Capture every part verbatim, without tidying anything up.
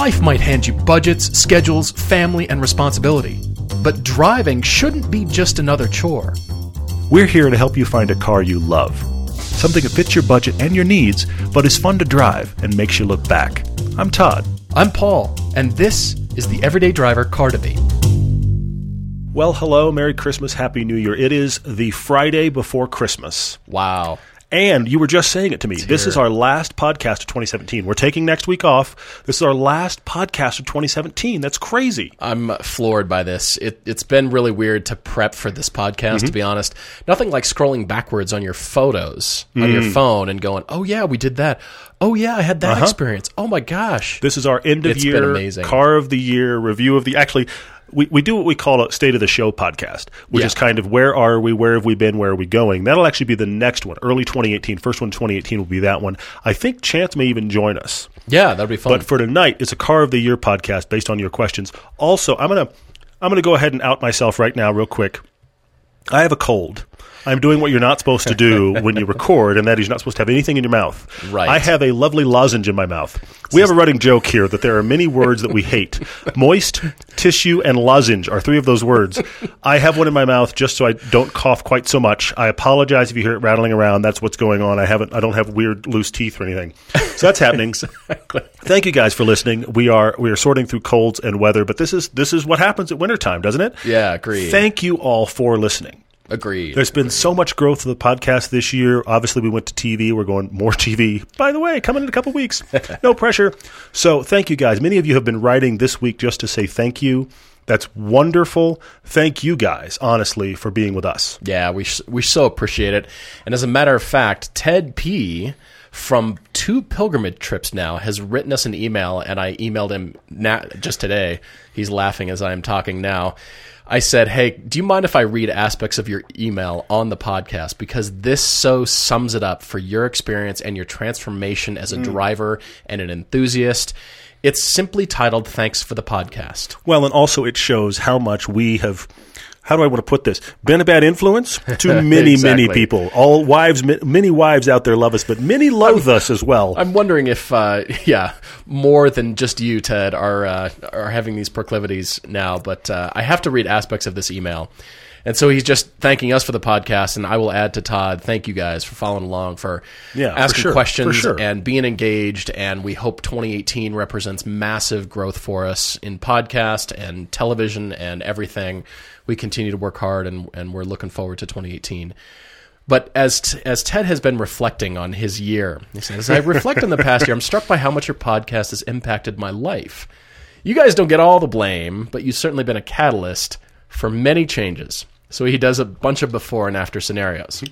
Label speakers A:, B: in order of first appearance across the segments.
A: Life might hand you budgets, schedules, family, and responsibility. But driving shouldn't be just another chore.
B: We're here to help you find a car you love. Something that fits your budget and your needs, but is fun to drive and makes you look back. I'm Todd.
A: I'm Paul, and this is the Everyday Driver Car Debate.
B: Well, hello, Merry Christmas, Happy New Year. It is the Friday before Christmas.
A: Wow.
B: And you were just saying it to me. This is our last podcast of twenty seventeen. We're taking next week off. This is our last podcast of twenty seventeen. That's crazy.
A: I'm floored by this. It, it's been really weird to prep for this podcast, mm-hmm. to be honest. Nothing like scrolling backwards on your photos mm. on your phone and going, oh, yeah, we did that. Oh, yeah, I had that uh-huh. experience. Oh, my gosh.
B: This is our end-of-year, car of the year, review of the... Actually... We we do what we call a State of the Show podcast, which yeah. is kind of where are we, where have we been, where are we going. That'll actually be the next one, early twenty eighteen. First one, twenty eighteen, will be that one. I think Chance may even join us.
A: Yeah, that'll be fun.
B: But for tonight, it's a Car of the Year podcast based on your questions. Also, I'm gonna I'm gonna go ahead and out myself right now, real quick. I have a cold. I'm doing what you're not supposed to do when you record, and that is you're not supposed to have anything in your mouth.
A: Right.
B: I have a lovely lozenge in my mouth. We have a running joke here that there are many words that we hate. Moist, tissue, and lozenge are three of those words. I have one in my mouth just so I don't cough quite so much. I apologize if you hear it rattling around. That's what's going on. I haven't. I don't have weird loose teeth or anything. So that's happening.
A: Exactly.
B: Thank you guys for listening. We are we are sorting through colds and weather, but this is this is what happens at wintertime, doesn't it?
A: Yeah, agreed.
B: Thank you all for listening.
A: Agreed.
B: There's been so much growth of the podcast this year. Obviously, we went to T V. We're going more T V. By the way, coming in a couple weeks. No pressure. So thank you, guys. Many of you have been writing this week just to say thank you. That's wonderful. Thank you, guys, honestly, for being with us.
A: Yeah, we we so appreciate it. And as a matter of fact, Ted P. from two pilgrimage trips now has written us an email, and I emailed him na- just today. He's laughing as I am talking now. I said, hey, do you mind if I read aspects of your email on the podcast? Because this so sums it up for your experience and your transformation as a mm. driver and an enthusiast. It's simply titled, Thanks for the Podcast.
B: Well, and also it shows how much we have... How do I want to put this? Been a bad influence to many,
A: exactly.
B: many people. All wives, many wives out there love us, but many loathe
A: I'm,
B: us as well.
A: I'm wondering if, uh, yeah, more than just you, Ted, are uh, are having these proclivities now. But uh, I have to read aspects of this email. And so he's just thanking us for the podcast, and I will add to Todd, thank you guys for following along, for
B: yeah,
A: asking
B: for sure,
A: questions
B: for sure.
A: and being engaged, and we hope twenty eighteen represents massive growth for us in podcast and television and everything. We continue to work hard, and, and we're looking forward to twenty eighteen. But as t- as Ted has been reflecting on his year, he says, as I reflect on the past year, I'm struck by how much your podcast has impacted my life. You guys don't get all the blame, but you've certainly been a catalyst for many changes. So he does a bunch of before and after scenarios.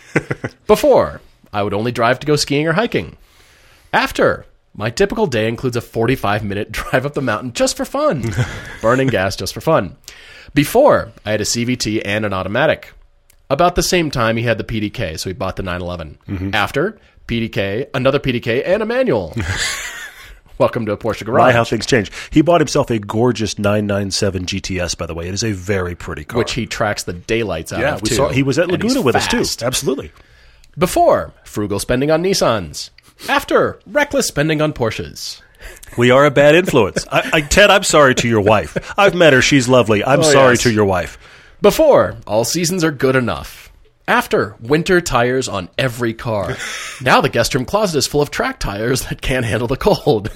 A: Before, I would only drive to go skiing or hiking. After, my typical day includes a forty-five minute drive up the mountain just for fun. Burning gas just for fun. Before, I had a C V T and an automatic. About the same time, he had the P D K, so he bought the nine eleven. Mm-hmm. After, P D K, another P D K, and a manual. Welcome to a Porsche Garage.
B: My, how things change. He bought himself a gorgeous nine ninety-seven G T S, by the way. It is a very pretty car.
A: Which he tracks the daylights out
B: yeah,
A: of,
B: we
A: too.
B: Saw, he was at Laguna with
A: fast.
B: us, too. Absolutely.
A: Before, frugal spending on Nissans. After, reckless spending on Porsches.
B: We are a bad influence. I, I, Ted, I'm sorry to your wife. I've met her. She's lovely. I'm
A: oh,
B: sorry
A: yes.
B: to your wife.
A: Before, all seasons are good enough. After, winter tires on every car. Now the guest room closet is full of track tires that can't handle the cold.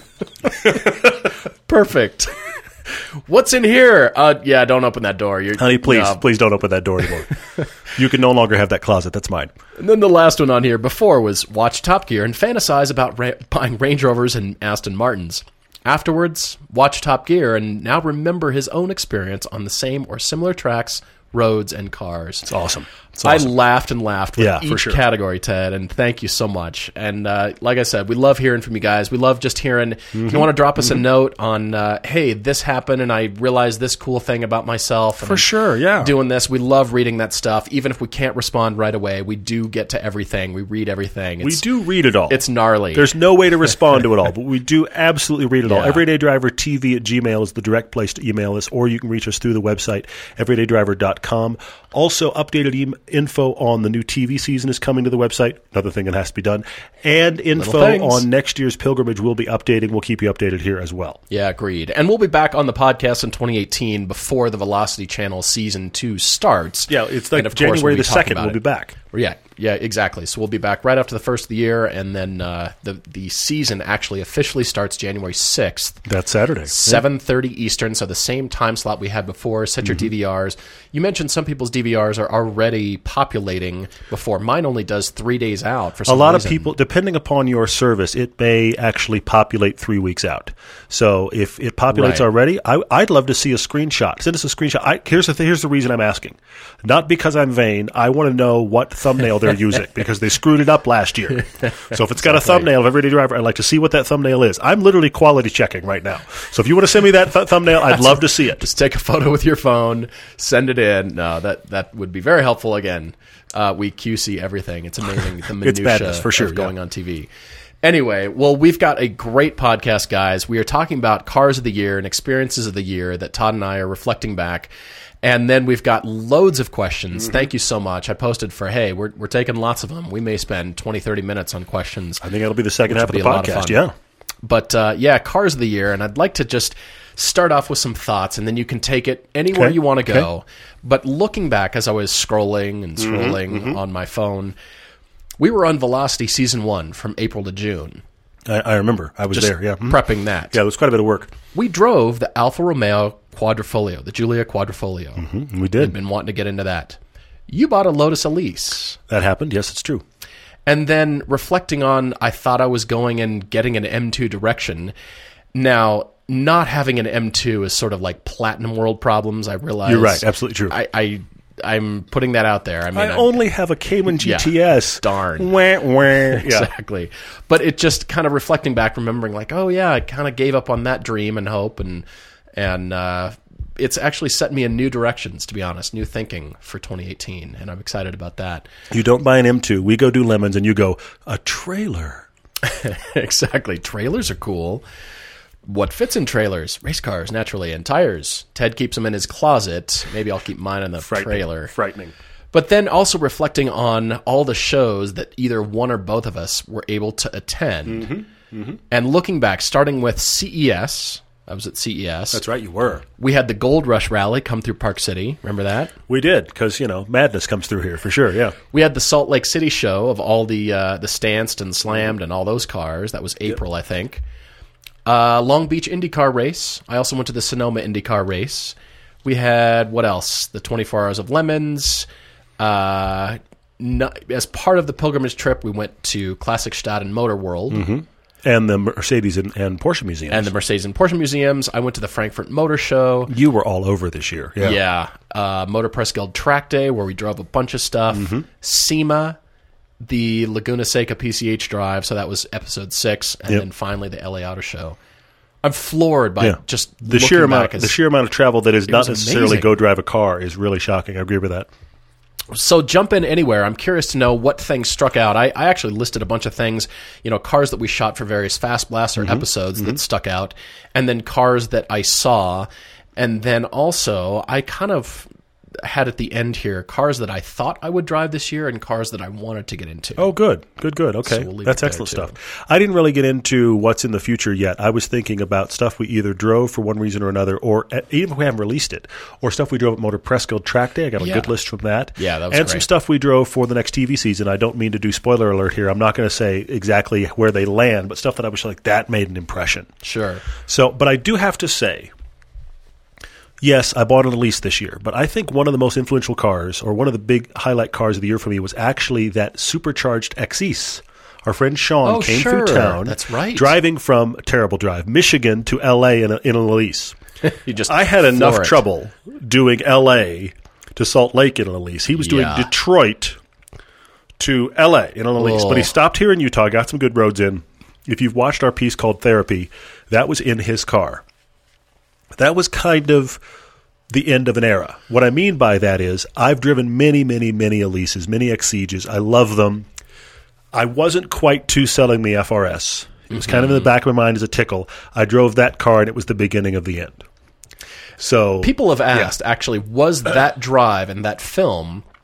A: Perfect. What's in here? Uh, yeah, don't open that door. You're,
B: Honey, please,
A: no.
B: please don't open that door anymore. You can no longer have that closet. That's mine.
A: And then the last one on here, before, was watch Top Gear and fantasize about ra- buying Range Rovers and Aston Martins. Afterwards, watch Top Gear and now remember his own experience on the same or similar tracks, roads, and cars.
B: It's awesome. It's awesome.
A: I laughed and laughed with
B: yeah,
A: each
B: for sure.
A: category, Ted, and thank you so much. And uh, like I said, we love hearing from you guys. We love just hearing, mm-hmm. if you want to drop us mm-hmm. a note on, uh, hey, this happened and I realized this cool thing about myself. And
B: for sure, yeah.
A: Doing this. We love reading that stuff. Even if we can't respond right away, we do get to everything. We read everything. It's,
B: we do read it all.
A: It's gnarly.
B: There's no way to respond to it all, but we do absolutely read it
A: yeah.
B: all. Everyday Driver T V at Gmail is the direct place to email us, or you can reach us through the website, everyday driver dot com. Also, updated e- info on the new T V season is coming to the website. Another thing that has to be done. And info
A: things.
B: on next year's pilgrimage will be updating. We'll keep you updated here as well.
A: Yeah, agreed. And we'll be back on the podcast in twenty eighteen before the Velocity Channel Season two starts.
B: Yeah, it's like
A: And of course,
B: January
A: we'll be
B: the
A: talking
B: second.
A: about
B: We'll
A: it.
B: be back.
A: Yeah, yeah, exactly. So we'll be back right after the first of the year, and then uh, the the season actually officially starts January sixth.
B: That's Saturday.
A: seven thirty Eastern, so the same time slot we had before. Set your
B: Mm-hmm.
A: D V Rs. You mentioned some people's D V Rs are already populating before. Mine only does three days out for
B: A
A: some
B: lot
A: reason.
B: of people, depending upon your service, it may actually populate three weeks out. So if it populates
A: Right.
B: already, I, I'd love to see a screenshot. Send us a screenshot. I, here's the th- here's the reason I'm asking. Not because I'm vain. I want to know what thumbnail they're using because they screwed it up last year. So if it's got a thumbnail of Everyday Driver, I'd like to see what that thumbnail is. I'm literally quality checking right now. So if you want to send me that th- thumbnail, I'd love to see it.
A: Just take a photo with your phone, send it in. No, that that would be very helpful. Again, uh, we Q C everything. It's amazing the minutia
B: It's madness, for sure,
A: of going
B: yeah.
A: on T V. Anyway, well, we've got a great podcast, guys. We are talking about cars of the year and experiences of the year that Todd and I are reflecting back. And then we've got loads of questions.
B: Mm-hmm.
A: Thank you so much. I posted for, hey, we're we're taking lots of them. We may spend twenty, thirty minutes on questions.
B: I think that'll be the second
A: Which
B: half of
A: would
B: the
A: be a lot of
B: podcast.
A: fun.
B: Yeah.
A: But uh, yeah, cars of the year, and I'd like to just start off with some thoughts, and then you can take it anywhere
B: Okay.
A: you want to
B: Okay.
A: go. But looking back as I was scrolling and scrolling on my phone, we were on Velocity Season one from April to June.
B: I, I remember. I was
A: Just
B: there. Yeah. Mhm.
A: prepping that.
B: Yeah, it was quite a bit of work.
A: We drove the Alfa Romeo Quadrifoglio, the Giulia Quadrifoglio.
B: Mm, We
A: We've
B: did.
A: been wanting to get into that. You bought a Lotus Elise.
B: That happened. Yes, it's true.
A: And then reflecting on, I thought I was going and getting an M two direction. Now, not having an M two is sort of like Platinum World problems. I realize
B: You're right. Absolutely true.
A: I, I I'm putting that out there. I mean,
B: I
A: I'm-
B: only have a Cayman G T S.
A: darn.
B: Wah, wah. Yeah.
A: exactly. But it just kind of reflecting back, remembering like, oh yeah, I kind of gave up on that dream and hope, and and uh, it's actually set me in new directions. To be honest, new thinking for twenty eighteen, and I'm excited about that.
B: You don't buy an M two. We go do lemons, and you go, a trailer.
A: Exactly. Trailers are cool. What fits in trailers? Race cars, naturally, and tires. Ted keeps them in his closet. Maybe I'll keep mine in the trailer.
B: Frightening.
A: But then also reflecting on all the shows that either one or both of us were able to attend.
B: Mm-hmm. Mm-hmm.
A: And looking back, starting with C E S. I was at C E S.
B: That's right, you were.
A: We had the Gold Rush Rally come through Park City. Remember that?
B: We did, because, you know, madness comes through here, for sure, yeah.
A: We had the Salt Lake City show of all the uh, the Stanced and Slammed and all those cars. That was April, I think. Uh, Long Beach IndyCar race. I also went to the Sonoma IndyCar race. We had, what else? The twenty-four Hours of Lemons. Uh, no, as part of the pilgrimage trip, we went to Classic Stadt and Motor World.
B: Mm-hmm. And the Mercedes and, and Porsche museums.
A: And the Mercedes and Porsche museums. I went to the Frankfurt Motor Show.
B: You were all over this year. Yeah.
A: Yeah. Uh, Motor Press Guild Track Day, where we drove a bunch of stuff.
B: Mm-hmm.
A: SEMA, the Laguna Seca P C H drive. So that was episode six. And
B: Yep.
A: then finally the L A Auto Show. I'm floored by
B: Yeah.
A: just
B: The sheer
A: looking
B: amount,
A: back as-
B: the sheer amount of travel that is not
A: was
B: necessarily
A: amazing.
B: go drive a car is really shocking. I agree with that.
A: So jump in anywhere. I'm curious to know what things struck out. I, I actually listed a bunch of things, you know, cars that we shot for various Fast Blaster
B: Mm-hmm.
A: episodes that stuck out, and then cars that I saw. And then also, I kind of had at the end here cars that I thought I would drive this year and cars that I wanted to get into.
B: Oh, good. Good, good. Okay.
A: So we'll leave
B: That's
A: it there,
B: excellent
A: too.
B: stuff. I didn't really get into what's in the future yet. I was thinking about stuff we either drove for one reason or another, or at, even if we haven't released it, or stuff we drove at Motor Press Guild Track Day. I got a
A: Yeah.
B: good list from that.
A: Yeah, that was
B: And some
A: great.
B: stuff we drove for the next T V season. I don't mean to do spoiler alert here. I'm not going to say exactly where they land, but stuff that I was like, that made an impression.
A: Sure.
B: So, but I do have to say, yes, I bought an Elise this year, but I think one of the most influential cars, or one of the big highlight cars of the year for me, was actually that supercharged Exis. Our friend Sean
A: Oh,
B: came
A: sure.
B: through town.
A: That's right.
B: Driving from a terrible drive, Michigan to L A in, a, in an Elise.
A: You just
B: I had
A: floor
B: enough
A: it.
B: trouble doing L A to Salt Lake in an Elise. He was doing
A: Yeah.
B: Detroit to L A in an Elise,
A: Oh.
B: but he stopped here in Utah, got some good roads in. If you've watched our piece called Therapy, that was in his car. That was kind of the end of an era. What I mean by that is I've driven many, many, many Elises, many Exeges. I love them. I wasn't quite too selling me F R S. It was kind of in the back of my mind as a tickle. I drove that car, and it was the beginning of the end. So
A: People have asked, actually, was that drive and that film,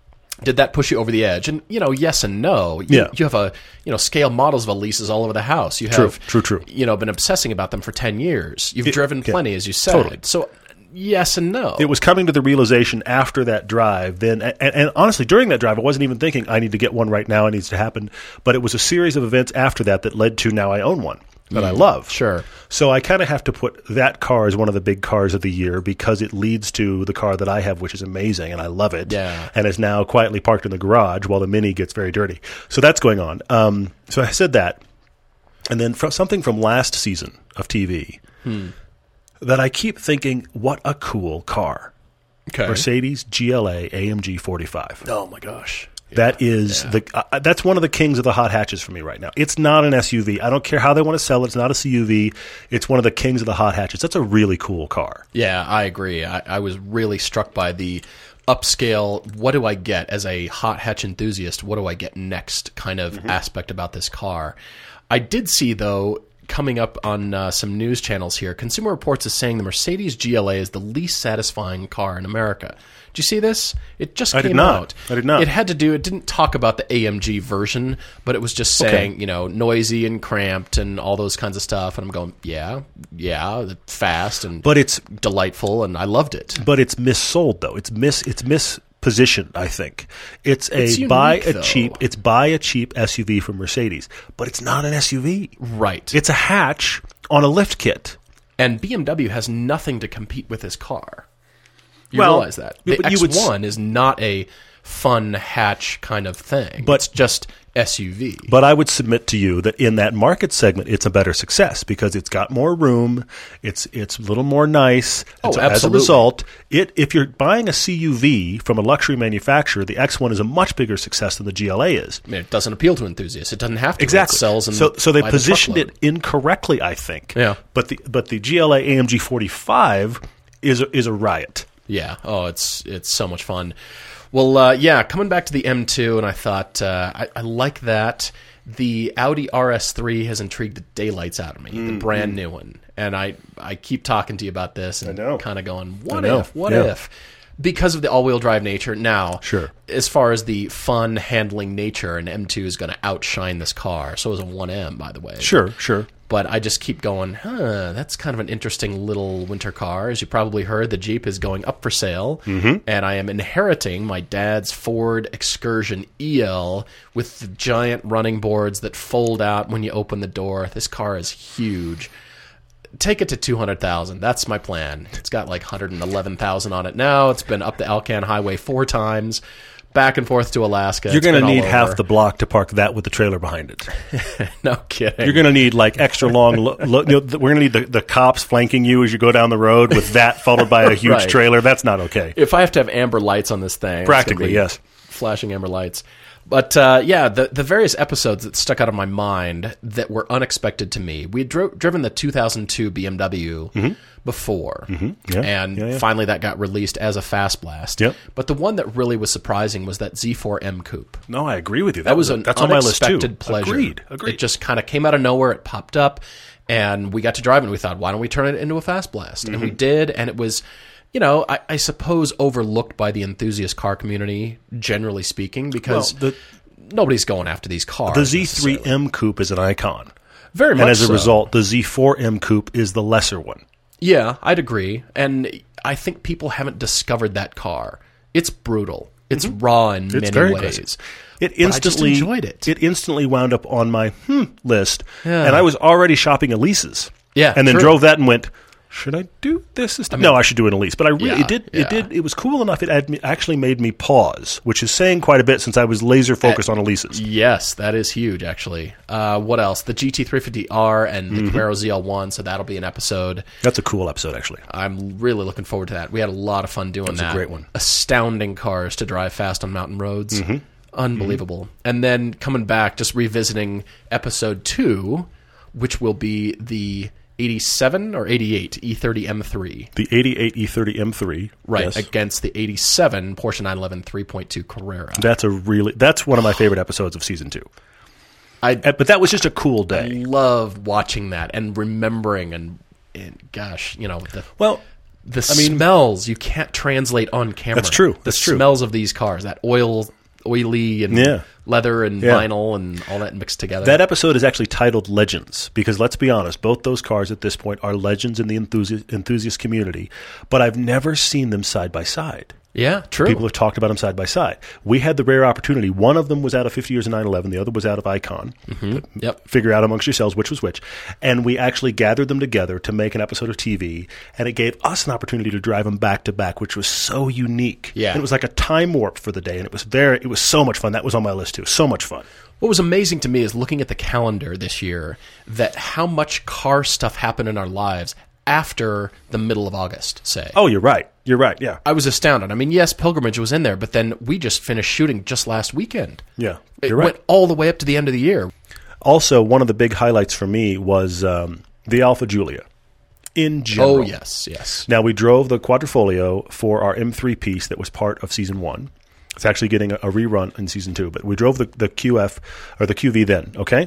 A: Did that push you over the edge? And, you know, yes and no. You,
B: Yeah.
A: you have a, you know, scale models of Elises all over the house. You
B: True,
A: have,
B: true, true.
A: you know, been obsessing about them for ten years. You've
B: It-
A: driven
B: yeah,
A: plenty, as you said.
B: totally.
A: So, yes and no.
B: It was coming to the realization after that drive. Then, and, and honestly, during that drive, I wasn't even thinking I need to get one right now. It needs to happen. But it was a series of events after that that led to now I own one that I love.
A: Sure.
B: So I kind of have to put that car as one of the big cars of the year because it leads to the car that I have, which is amazing, and I love it.
A: Yeah.
B: And is now quietly parked in the garage while the Mini gets very dirty. So that's going on. Um, so I said that. And then from something from last season of T V
A: Hmm.
B: that I keep thinking, what a cool car.
A: Okay.
B: Mercedes G L A A M G forty-five.
A: Oh, my gosh.
B: That is the uh, that's one of the kings of the hot hatches for me right now. It's not an S U V. I don't care how they want to sell it. It's not a C U V. It's one of the kings of the hot hatches. That's a really cool car.
A: Yeah, I agree. I, I was really struck by the upscale, what do I get as a hot hatch enthusiast? What do I get next kind of
B: Mm-hmm.
A: aspect about this car? I did see, though, coming up on uh, some news channels here, Consumer Reports is saying the Mercedes G L A is the least satisfying car in America. Did you see this? It just
B: I
A: came
B: did not.
A: out.
B: I did not.
A: It had to do, it didn't talk about the A M G version, but it was just saying,
B: Okay.
A: you know, noisy and cramped and all those kinds of stuff. And I'm going, yeah, yeah, fast and
B: But it's
A: delightful, and I loved it.
B: but it's missold though. It's mis it's mispositioned, I think. It's a
A: It's unique,
B: buy a
A: though.
B: cheap it's buy a cheap S U V from Mercedes, but it's not an S U V.
A: Right.
B: It's a hatch on a lift kit.
A: And B M W has nothing to compete with this car. You
B: Well,
A: realize that. The
B: but you would
A: X one is not a fun hatch kind of thing.
B: But-
A: it's just S U V.
B: But I would submit to you that in that market segment, it's a better success because it's got more room. It's it's a little more nice. And
A: Oh,
B: so as a
A: absolutely.
B: result, it if you're buying a C U V from a luxury manufacturer, the X one is a much bigger success than the G L A is.
A: I mean, it doesn't appeal to enthusiasts. It doesn't have to.
B: Exactly.
A: It sells in
B: so so they
A: by the
B: positioned
A: truckload.
B: it incorrectly, I think.
A: Yeah.
B: But the but the G L A A M G forty-five is a, is a riot.
A: Yeah. Oh, it's it's so much fun. Well, uh, yeah, coming back to the M two, and I thought uh, I, I like that. The Audi R S three has intrigued the daylights out of me, the brand new one. And I, I keep talking to you about this and
B: know.
A: kind of going, what
B: know.
A: if, what
B: Yeah.
A: if? Because of the all-wheel drive nature. Now,
B: Sure.
A: as far as the fun handling nature, an M two is going to outshine this car. So is a one M, by the way.
B: Sure, sure.
A: But I just keep going, huh, that's kind of an interesting little winter car. As you probably heard, the Jeep is going up for sale. Mm-hmm. And I am inheriting my dad's Ford Excursion E L with the giant running boards that fold out when you open the door. This car is huge. Take it to two hundred thousand. That's my plan. It's got like one hundred eleven thousand on it now. It's been up the Alcan Highway four times, back and forth to Alaska.
B: You're
A: It's
B: going to
A: been all
B: need half
A: over.
B: the block to park that with the trailer behind it.
A: No kidding.
B: You're going to need like extra long. Lo- lo- you know, th- we're going to need the, the cops flanking you as you go down the road with that followed by a huge
A: Right.
B: trailer. That's not okay.
A: If I have to have amber lights on this thing, it's
B: Practically,
A: gonna be
B: yes.
A: flashing amber lights. But uh, yeah, the the various episodes that stuck out of my mind that were unexpected to me. We had dro- driven the two thousand two B M W before,
B: Yeah,
A: and
B: yeah, yeah.
A: finally that got released as a Fast Blast.
B: Yep.
A: But the one that really was surprising was that Z four M Coupe.
B: No, I agree with you.
A: That was an
B: that's on my list too.
A: unexpected pleasure.
B: Agreed. Agreed.
A: It just kind of came out of nowhere. It popped up, and we got to drive it. And we thought, why don't we turn it into a Fast Blast? And we
B: Mm-hmm.
A: did, and it was, you know, I, I suppose overlooked by the enthusiast car community, generally speaking, because
B: Well, the-
A: nobody's going after these cars.
B: The Z three
A: necessarily.
B: M Coupe is an icon.
A: Very much
B: And as a
A: so.
B: result, the Z four M Coupe is the lesser one.
A: Yeah, I'd agree. And I think people haven't discovered that car. It's brutal. It's raw in
B: Mm-hmm. It's
A: many
B: very
A: ways.
B: aggressive. It
A: But I just
B: instantly
A: enjoyed it.
B: It instantly wound up on my hmm list,
A: Yeah.
B: and I was already shopping Elises.
A: Yeah,
B: and then
A: true.
B: drove that and went, should I do this? Instead? no, I should do an Elise. But I really
A: Yeah,
B: it did.
A: yeah.
B: It did. It was cool enough. It had me, actually made me pause, which is saying quite a bit since I was laser focused on Elises.
A: Yes, that is huge, actually. Uh, what else? The G T three fifty R and the
B: Mm-hmm.
A: Camaro Z L one, so that'll be an episode.
B: That's a cool episode, actually.
A: I'm really looking forward to that. We had a lot of fun doing
B: was a
A: that.
B: great one.
A: Astounding cars to drive fast on mountain roads.
B: Mm-hmm.
A: Unbelievable. And then coming back, just revisiting episode two, which will be the eighty-seven or eighty-eight E thirty M three.
B: The eighty-eight E thirty M three,
A: Right,
B: yes.
A: against the eighty-seven Porsche nine eleven three point two Carrera.
B: That's a really. That's one of my favorite episodes of season two.
A: I
B: Uh, But that was just a cool day.
A: love watching that and remembering and, and gosh, you know, the
B: Well,
A: the
B: I mean-
A: smells you can't translate on camera.
B: That's true.
A: The
B: That's true.
A: smells of these cars, that oil oily and
B: Yeah.
A: leather and
B: Yeah.
A: vinyl and all that mixed together.
B: That episode is actually titled Legends because, let's be honest, both those cars at this point are legends in the enthusiast, enthusiast community, but I've never seen them side by side.
A: yeah, true.
B: People have talked about them side by side. We had the rare opportunity. One of them was out of fifty years of nine eleven. The other was out of Icon.
A: Mm-hmm. Yep.
B: Figure out amongst yourselves which was which. And we actually gathered them together to make an episode of T V, and it gave us an opportunity to drive them back to back, which was so unique.
A: Yeah.
B: And it was like a time warp for the day, and it was very, it was so much fun. That was on my list too. So much fun.
A: What was amazing to me is looking at the calendar this year, that how much car stuff happened in our lives after the middle of August, say.
B: Oh, you're right. You're right. Yeah.
A: I was astounded. I mean, yes, Pilgrimage was in there, but then we just finished shooting just last weekend.
B: Yeah.
A: It
B: You're right.
A: went all the way up to the end of the year.
B: Also, one of the big highlights for me was um, the Alfa Giulia in general.
A: Oh, yes, yes.
B: Now, we drove the Quadrifoglio for our M three piece that was part of Season one. It's actually getting a, a rerun in Season two, but we drove the, the Q F, or the Q V then, okay?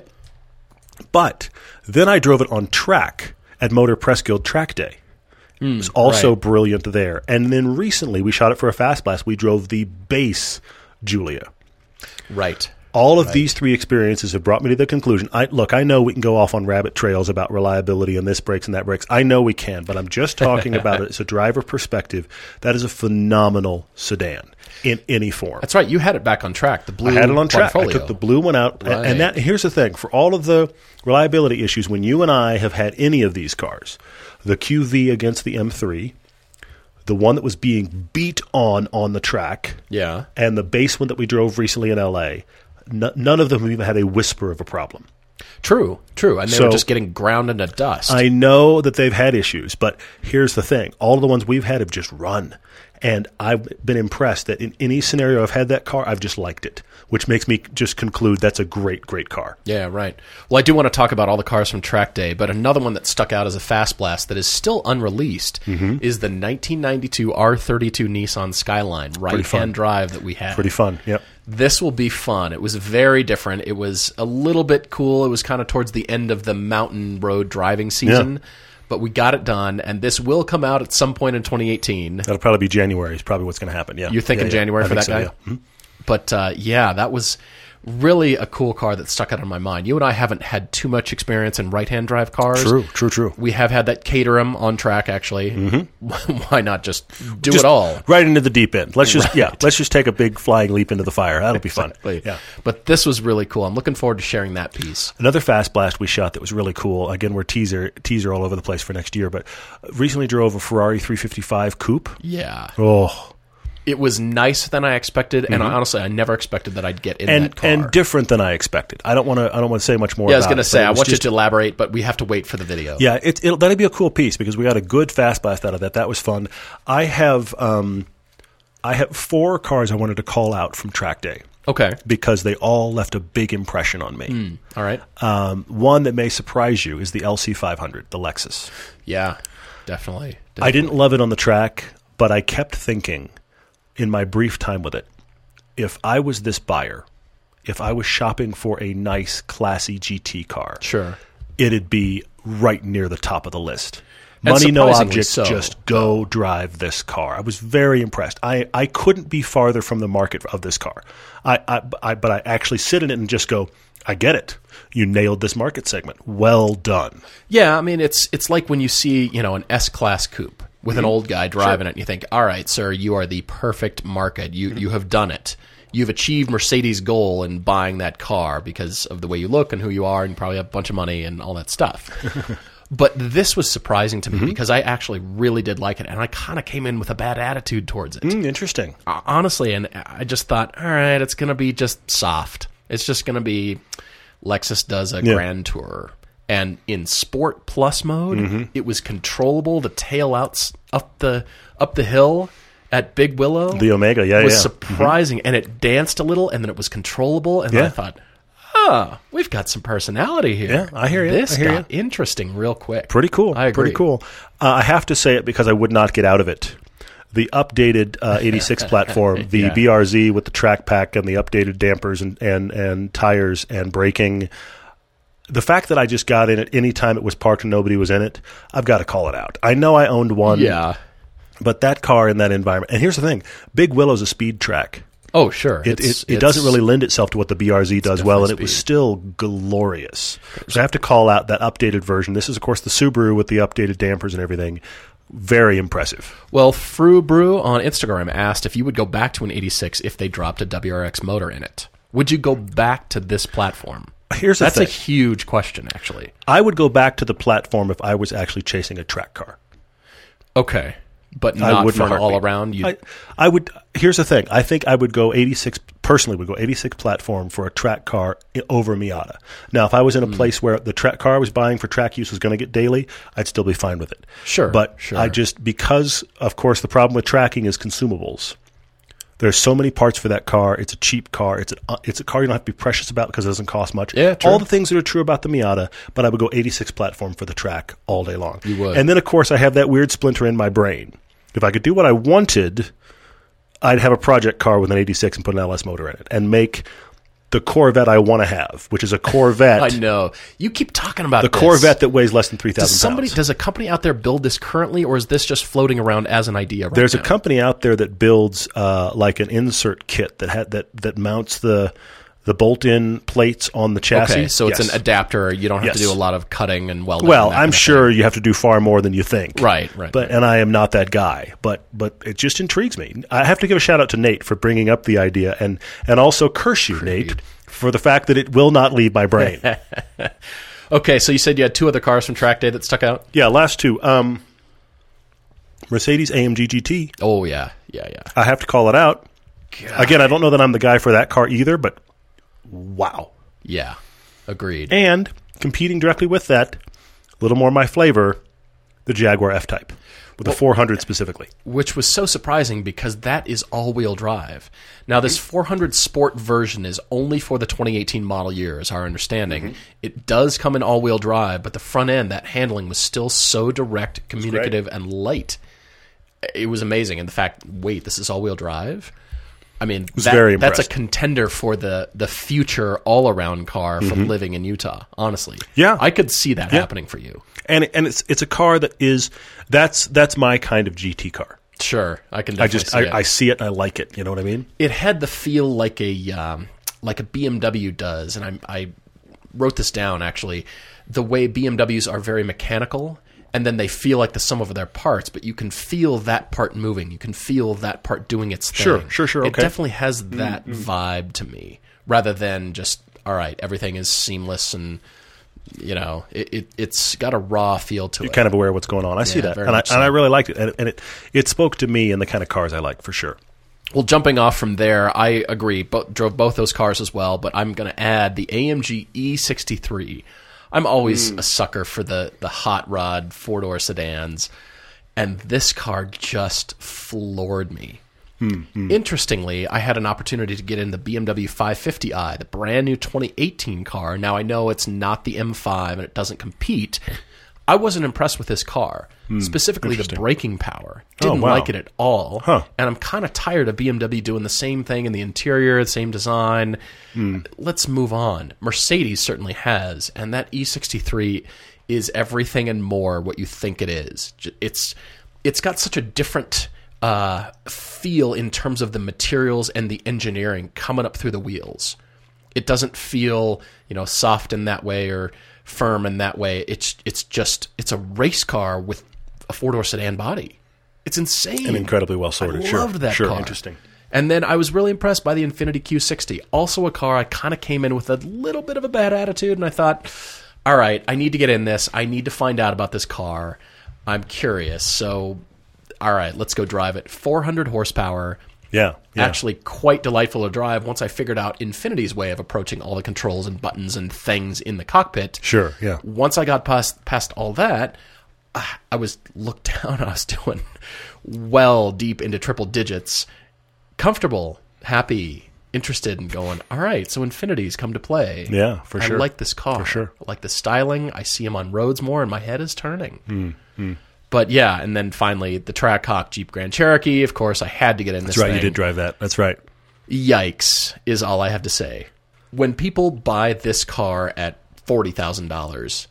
B: But then I drove it on track at Motor Press Guild Track Day. Mm, it was also
A: right.
B: brilliant there. And then recently, we shot it for a Fast Blast. We drove the base Giulia.
A: Right.
B: All of
A: Right.
B: these three experiences have brought me to the conclusion. I, look, I know we can go off on rabbit trails about reliability and this breaks and that breaks. I know we can, but I'm just talking about it as a driver perspective. That is a phenomenal sedan in any form.
A: That's right. You had it back on track. The blue
B: I had it on track. I
A: Quadrifoglio.
B: took the blue one out.
A: Right.
B: And that here's the thing. For all of the reliability issues, when you and I have had any of these cars, the Q V against the M three, the one that was being beat on on the track,
A: Yeah.
B: and the base one that we drove recently in L A, n- none of them have even had a whisper of a problem.
A: True, true. And they
B: So-
A: were just getting ground into dust.
B: I know that they've had issues, but here's the thing. All of the ones we've had have just run. And I've been impressed that in any scenario I've had that car, I've just liked it, which makes me just conclude that's a great, great car.
A: Yeah, right. Well, I do want to talk about all the cars from Track Day, but another one that stuck out as a Fast Blast that is still unreleased
B: Mm-hmm.
A: is the nineteen ninety-two R thirty-two Nissan Skyline
B: fun.
A: right-hand drive that we had.
B: Pretty fun, yep.
A: This will be fun. It was very different. It was a little bit cool. It was kind of towards the end of the mountain road driving season,
B: Yeah.
A: but we got it done, and this will come out at some point in twenty eighteen.
B: That'll probably be January is probably what's going to happen, yeah.
A: You're thinking
B: Yeah, yeah.
A: January
B: I
A: for
B: think
A: that
B: so,
A: guy?
B: yeah. Mhm.
A: But uh, yeah, that was really a cool car that stuck out in my mind. You and I haven't had too much experience in right-hand drive cars.
B: True, true, true.
A: We have had that Caterham on track, actually. Mm-hmm. Why not just do
B: Just
A: it all?
B: right into the deep end. Let's just
A: Right.
B: yeah, let's just take a big flying leap into the fire. That'll be fun.
A: Exactly.
B: Yeah.
A: But this was really cool. I'm looking forward to sharing that piece.
B: Another Fast Blast we shot that was really cool. Again, we're teaser teaser all over the place for next year, but recently drove a Ferrari three fifty-five Coupe.
A: Yeah.
B: Oh,
A: It was nicer than I expected, and honestly, I never expected that I'd get in
B: and
A: that car.
B: and different than I expected. I don't want to I don't want to say much more.
A: yeah, I was
B: about
A: going to
B: it,
A: say,
B: but it
A: I
B: was
A: want
B: just-
A: you to elaborate, but we have to wait for the video.
B: Yeah, it, it'll, that'll be a cool piece because we got a good Fast Blast out of that. That was fun. I have um, I have four cars I wanted to call out from Track Day
A: Okay.
B: because they all left a big impression on me.
A: Mm, all right.
B: Um, one that may surprise you is the L C five hundred, the Lexus.
A: Yeah, definitely.
B: I didn't love it on the track, but I kept thinking in my brief time with it, if I was this buyer, if I was shopping for a nice, classy G T car,
A: Sure.
B: it'd be right near the top of the list.
A: And
B: Money, no
A: surprisingly
B: object,
A: so.
B: just go drive this car. I was very impressed. I, I couldn't be farther from the market of this car. I, I, I but I actually sit in it and just go, I get it. You nailed this market segment. Well done.
A: Yeah, I mean, it's it's like when you see, you know, an S-Class coupe with an old guy driving it, and you think, all right, sir, you are the perfect market. You you have done it. You've achieved Mercedes' goal in buying that car because of the way you look and who you are, and you probably have a bunch of money and all that stuff. But this was surprising to me because I actually really did like it, and I kind of came in with a bad attitude towards it.
B: Mm, interesting.
A: Uh, honestly, and I just thought, all right, it's going to be just soft. It's just going to be Lexus does a
B: Yeah.
A: Grand Tour. And in Sport Plus mode,
B: Mm-hmm.
A: it was controllable. The tail outs up the up the hill at Big Willow
B: The Omega, yeah,
A: was
B: yeah.
A: surprising. And it danced a little, and then it was controllable. And then
B: Yeah.
A: I thought, ah, we've got some personality here.
B: Yeah, I hear you.
A: This
B: I hear
A: got interesting real quick.
B: Pretty cool.
A: I agree.
B: Pretty cool. Uh, I have to say it because I would not get out of it. The updated uh, eighty-six platform, the
A: Yeah.
B: B R Z with the track pack and the updated dampers and, and, and tires and braking. The fact that I just got in it any time it was parked and nobody was in it, I've got to call it out. I know I owned one,
A: Yeah.
B: but that car in that environment. And here's the thing: Big Willow's a speed track.
A: Oh, sure.
B: It,
A: It's-
B: it, it
A: it's-
B: doesn't really lend itself to what the B R Z does well, and
A: definitely
B: it was
A: speed.
B: still glorious. So I have to call out that updated version. This is, of course, the Subaru with the updated dampers and everything. Very impressive.
A: Well, Fru Brew on Instagram asked if you would go back to an eighty-six if they dropped a W R X motor in it. Would you go back to this platform?
B: Here's the
A: That's
B: thing.
A: a huge question, actually.
B: I would go back to the platform if I was actually chasing a track car.
A: Okay, but
B: I
A: not
B: would
A: for
B: in a
A: an
B: heartbeat.
A: all-around. You,
B: I, I would. Here's the thing. I think I would go eighty-six. Personally, would go eighty-six platform for a track car i- over Miata. Now, if I was in
A: Hmm.
B: a place where the track car I was buying for track use was going to get daily, I'd still be fine with it.
A: Sure,
B: but
A: sure.
B: I just because of course the problem with tracking is consumables. There's so many parts for that car. It's a cheap car. It's a it's a car you don't have to be precious about because it doesn't cost much.
A: Yeah, true.
B: All the things that are true about the Miata, but I would go eighty-six platform for the track all day long.
A: You would.
B: And then of course I have that weird splinter in my brain. If I could do what I wanted, I'd have a project car with an eighty-six and put an L S motor in it and make the Corvette I want to have, which is a Corvette.
A: I know. You keep talking about
B: The
A: this.
B: Corvette that weighs less than three thousand
A: Does somebody,
B: pounds.
A: does a company out there build this currently, or is this just floating around as an idea right
B: There's
A: now?
B: a company out there that builds uh, like an insert kit that had that that mounts the the bolt-in plates on the chassis.
A: Okay, so it's
B: Yes.
A: an adapter. You don't have to
B: Yes.
A: do a lot of cutting and welding.
B: Well,
A: and that
B: I'm
A: kind of
B: sure you have to do far more than you think.
A: Right, right,
B: But
A: right.
B: and I am not that guy. But but it just intrigues me. I have to give a shout out to Nate for bringing up the idea, and and also curse you, Nate, for the fact that it will not leave my brain.
A: thing. Okay, so you said you had two other cars from track day that stuck out?
B: Yeah, last two. Um, Mercedes A M G G T.
A: Oh, yeah, yeah, yeah.
B: I have to call it out. Again, I don't know that I'm the guy for that car either, but wow.
A: Yeah, agreed.
B: And competing directly with that, a little more my flavor, the Jaguar F-Type, with the four hundred specifically.
A: Which was so surprising because that is all-wheel drive. Now, this four hundred Sport version is only for the twenty eighteen model year, is our understanding.
B: Mm-hmm.
A: It does come in all-wheel drive, but the front end, that handling was still so direct, communicative, and light. It was amazing. And the fact, wait, this is all-wheel drive? I mean, that,
B: very
A: that's a
B: impressed.
A: contender for the, the future all-around car from living in Utah, honestly.
B: Mm-hmm. Yeah.
A: I could see that happening for you.
B: And and it's it's a car that is that's that's my kind of G T car.
A: Sure, I can
B: I
A: definitely
B: just
A: see
B: I,
A: it.
B: I see it and I like it. You know what I mean?
A: It had the feel like a um, like a B M W does, and I, I wrote this down actually. The way B M Ws are very mechanical, and then they feel like the sum of their parts, but you can feel that part moving. You can feel that part doing its thing.
B: Sure, sure, sure,
A: It
B: okay.
A: definitely has that vibe to me, rather than just all right, everything is seamless and. You know, it, it it's got a raw feel to
B: You're
A: it.
B: kind of aware of what's going on. I see
A: Yeah,
B: that,
A: very
B: and I
A: much
B: and I
A: so.
B: really liked it, and, and it it spoke to me and the kind of cars I like for sure.
A: Well, jumping off from there, I agree. Bo- drove both those cars as well, but I'm going to add the A M G E sixty-three. I'm always
B: Hmm.
A: a sucker for the, the hot rod four-door sedans, and this car just floored me.
B: Hmm,
A: Interestingly, I had an opportunity to get in the B M W five fifty i, the brand new twenty eighteen car. Now, I know it's not the M five and it doesn't compete. I wasn't impressed with this car, specifically the braking power. Didn't
B: Hmm. Oh, wow.
A: like it at all.
B: Huh.
A: And I'm kind of tired of B M W doing the same thing in the interior, the same design.
B: Hmm.
A: Let's move on. Mercedes certainly has, and that E sixty-three is everything and more what you think it is. J- It's it's got such a different uh, feel in terms of the materials and the engineering coming up through the wheels. It doesn't feel, you know, soft in that way or firm in that way. It's it's just it's a race car with a four-door sedan body. It's insane.
B: And incredibly well sorted.
A: I
B: Sure,
A: loved that
B: sure,
A: car.
B: interesting.
A: And then I was really impressed by the Infiniti Q sixty. Also a car I kind of came in with a little bit of a bad attitude, and I thought, all right, I need to get in this. I need to find out about this car. I'm curious. So, all right, let's go drive it. four hundred horsepower.
B: Yeah, yeah.
A: Actually quite delightful to drive once I figured out Infiniti's way of approaching all the controls and buttons and things in the cockpit.
B: Sure, yeah.
A: Once I got past past all that, I I was looked down. I was doing well deep into triple digits, comfortable, happy, interested, and going, all right, so Infinity's come to play.
B: Yeah, for
A: I
B: sure.
A: like this car.
B: For sure.
A: I like the styling. I see him on roads more, and my head is turning.
B: Hmm,
A: But yeah, and then finally the Trackhawk Jeep Grand Cherokee. Of course, I had to get in this
B: That's right.
A: thing.
B: You did drive that. That's right.
A: Yikes is all I have to say. When people buy this car at forty thousand dollars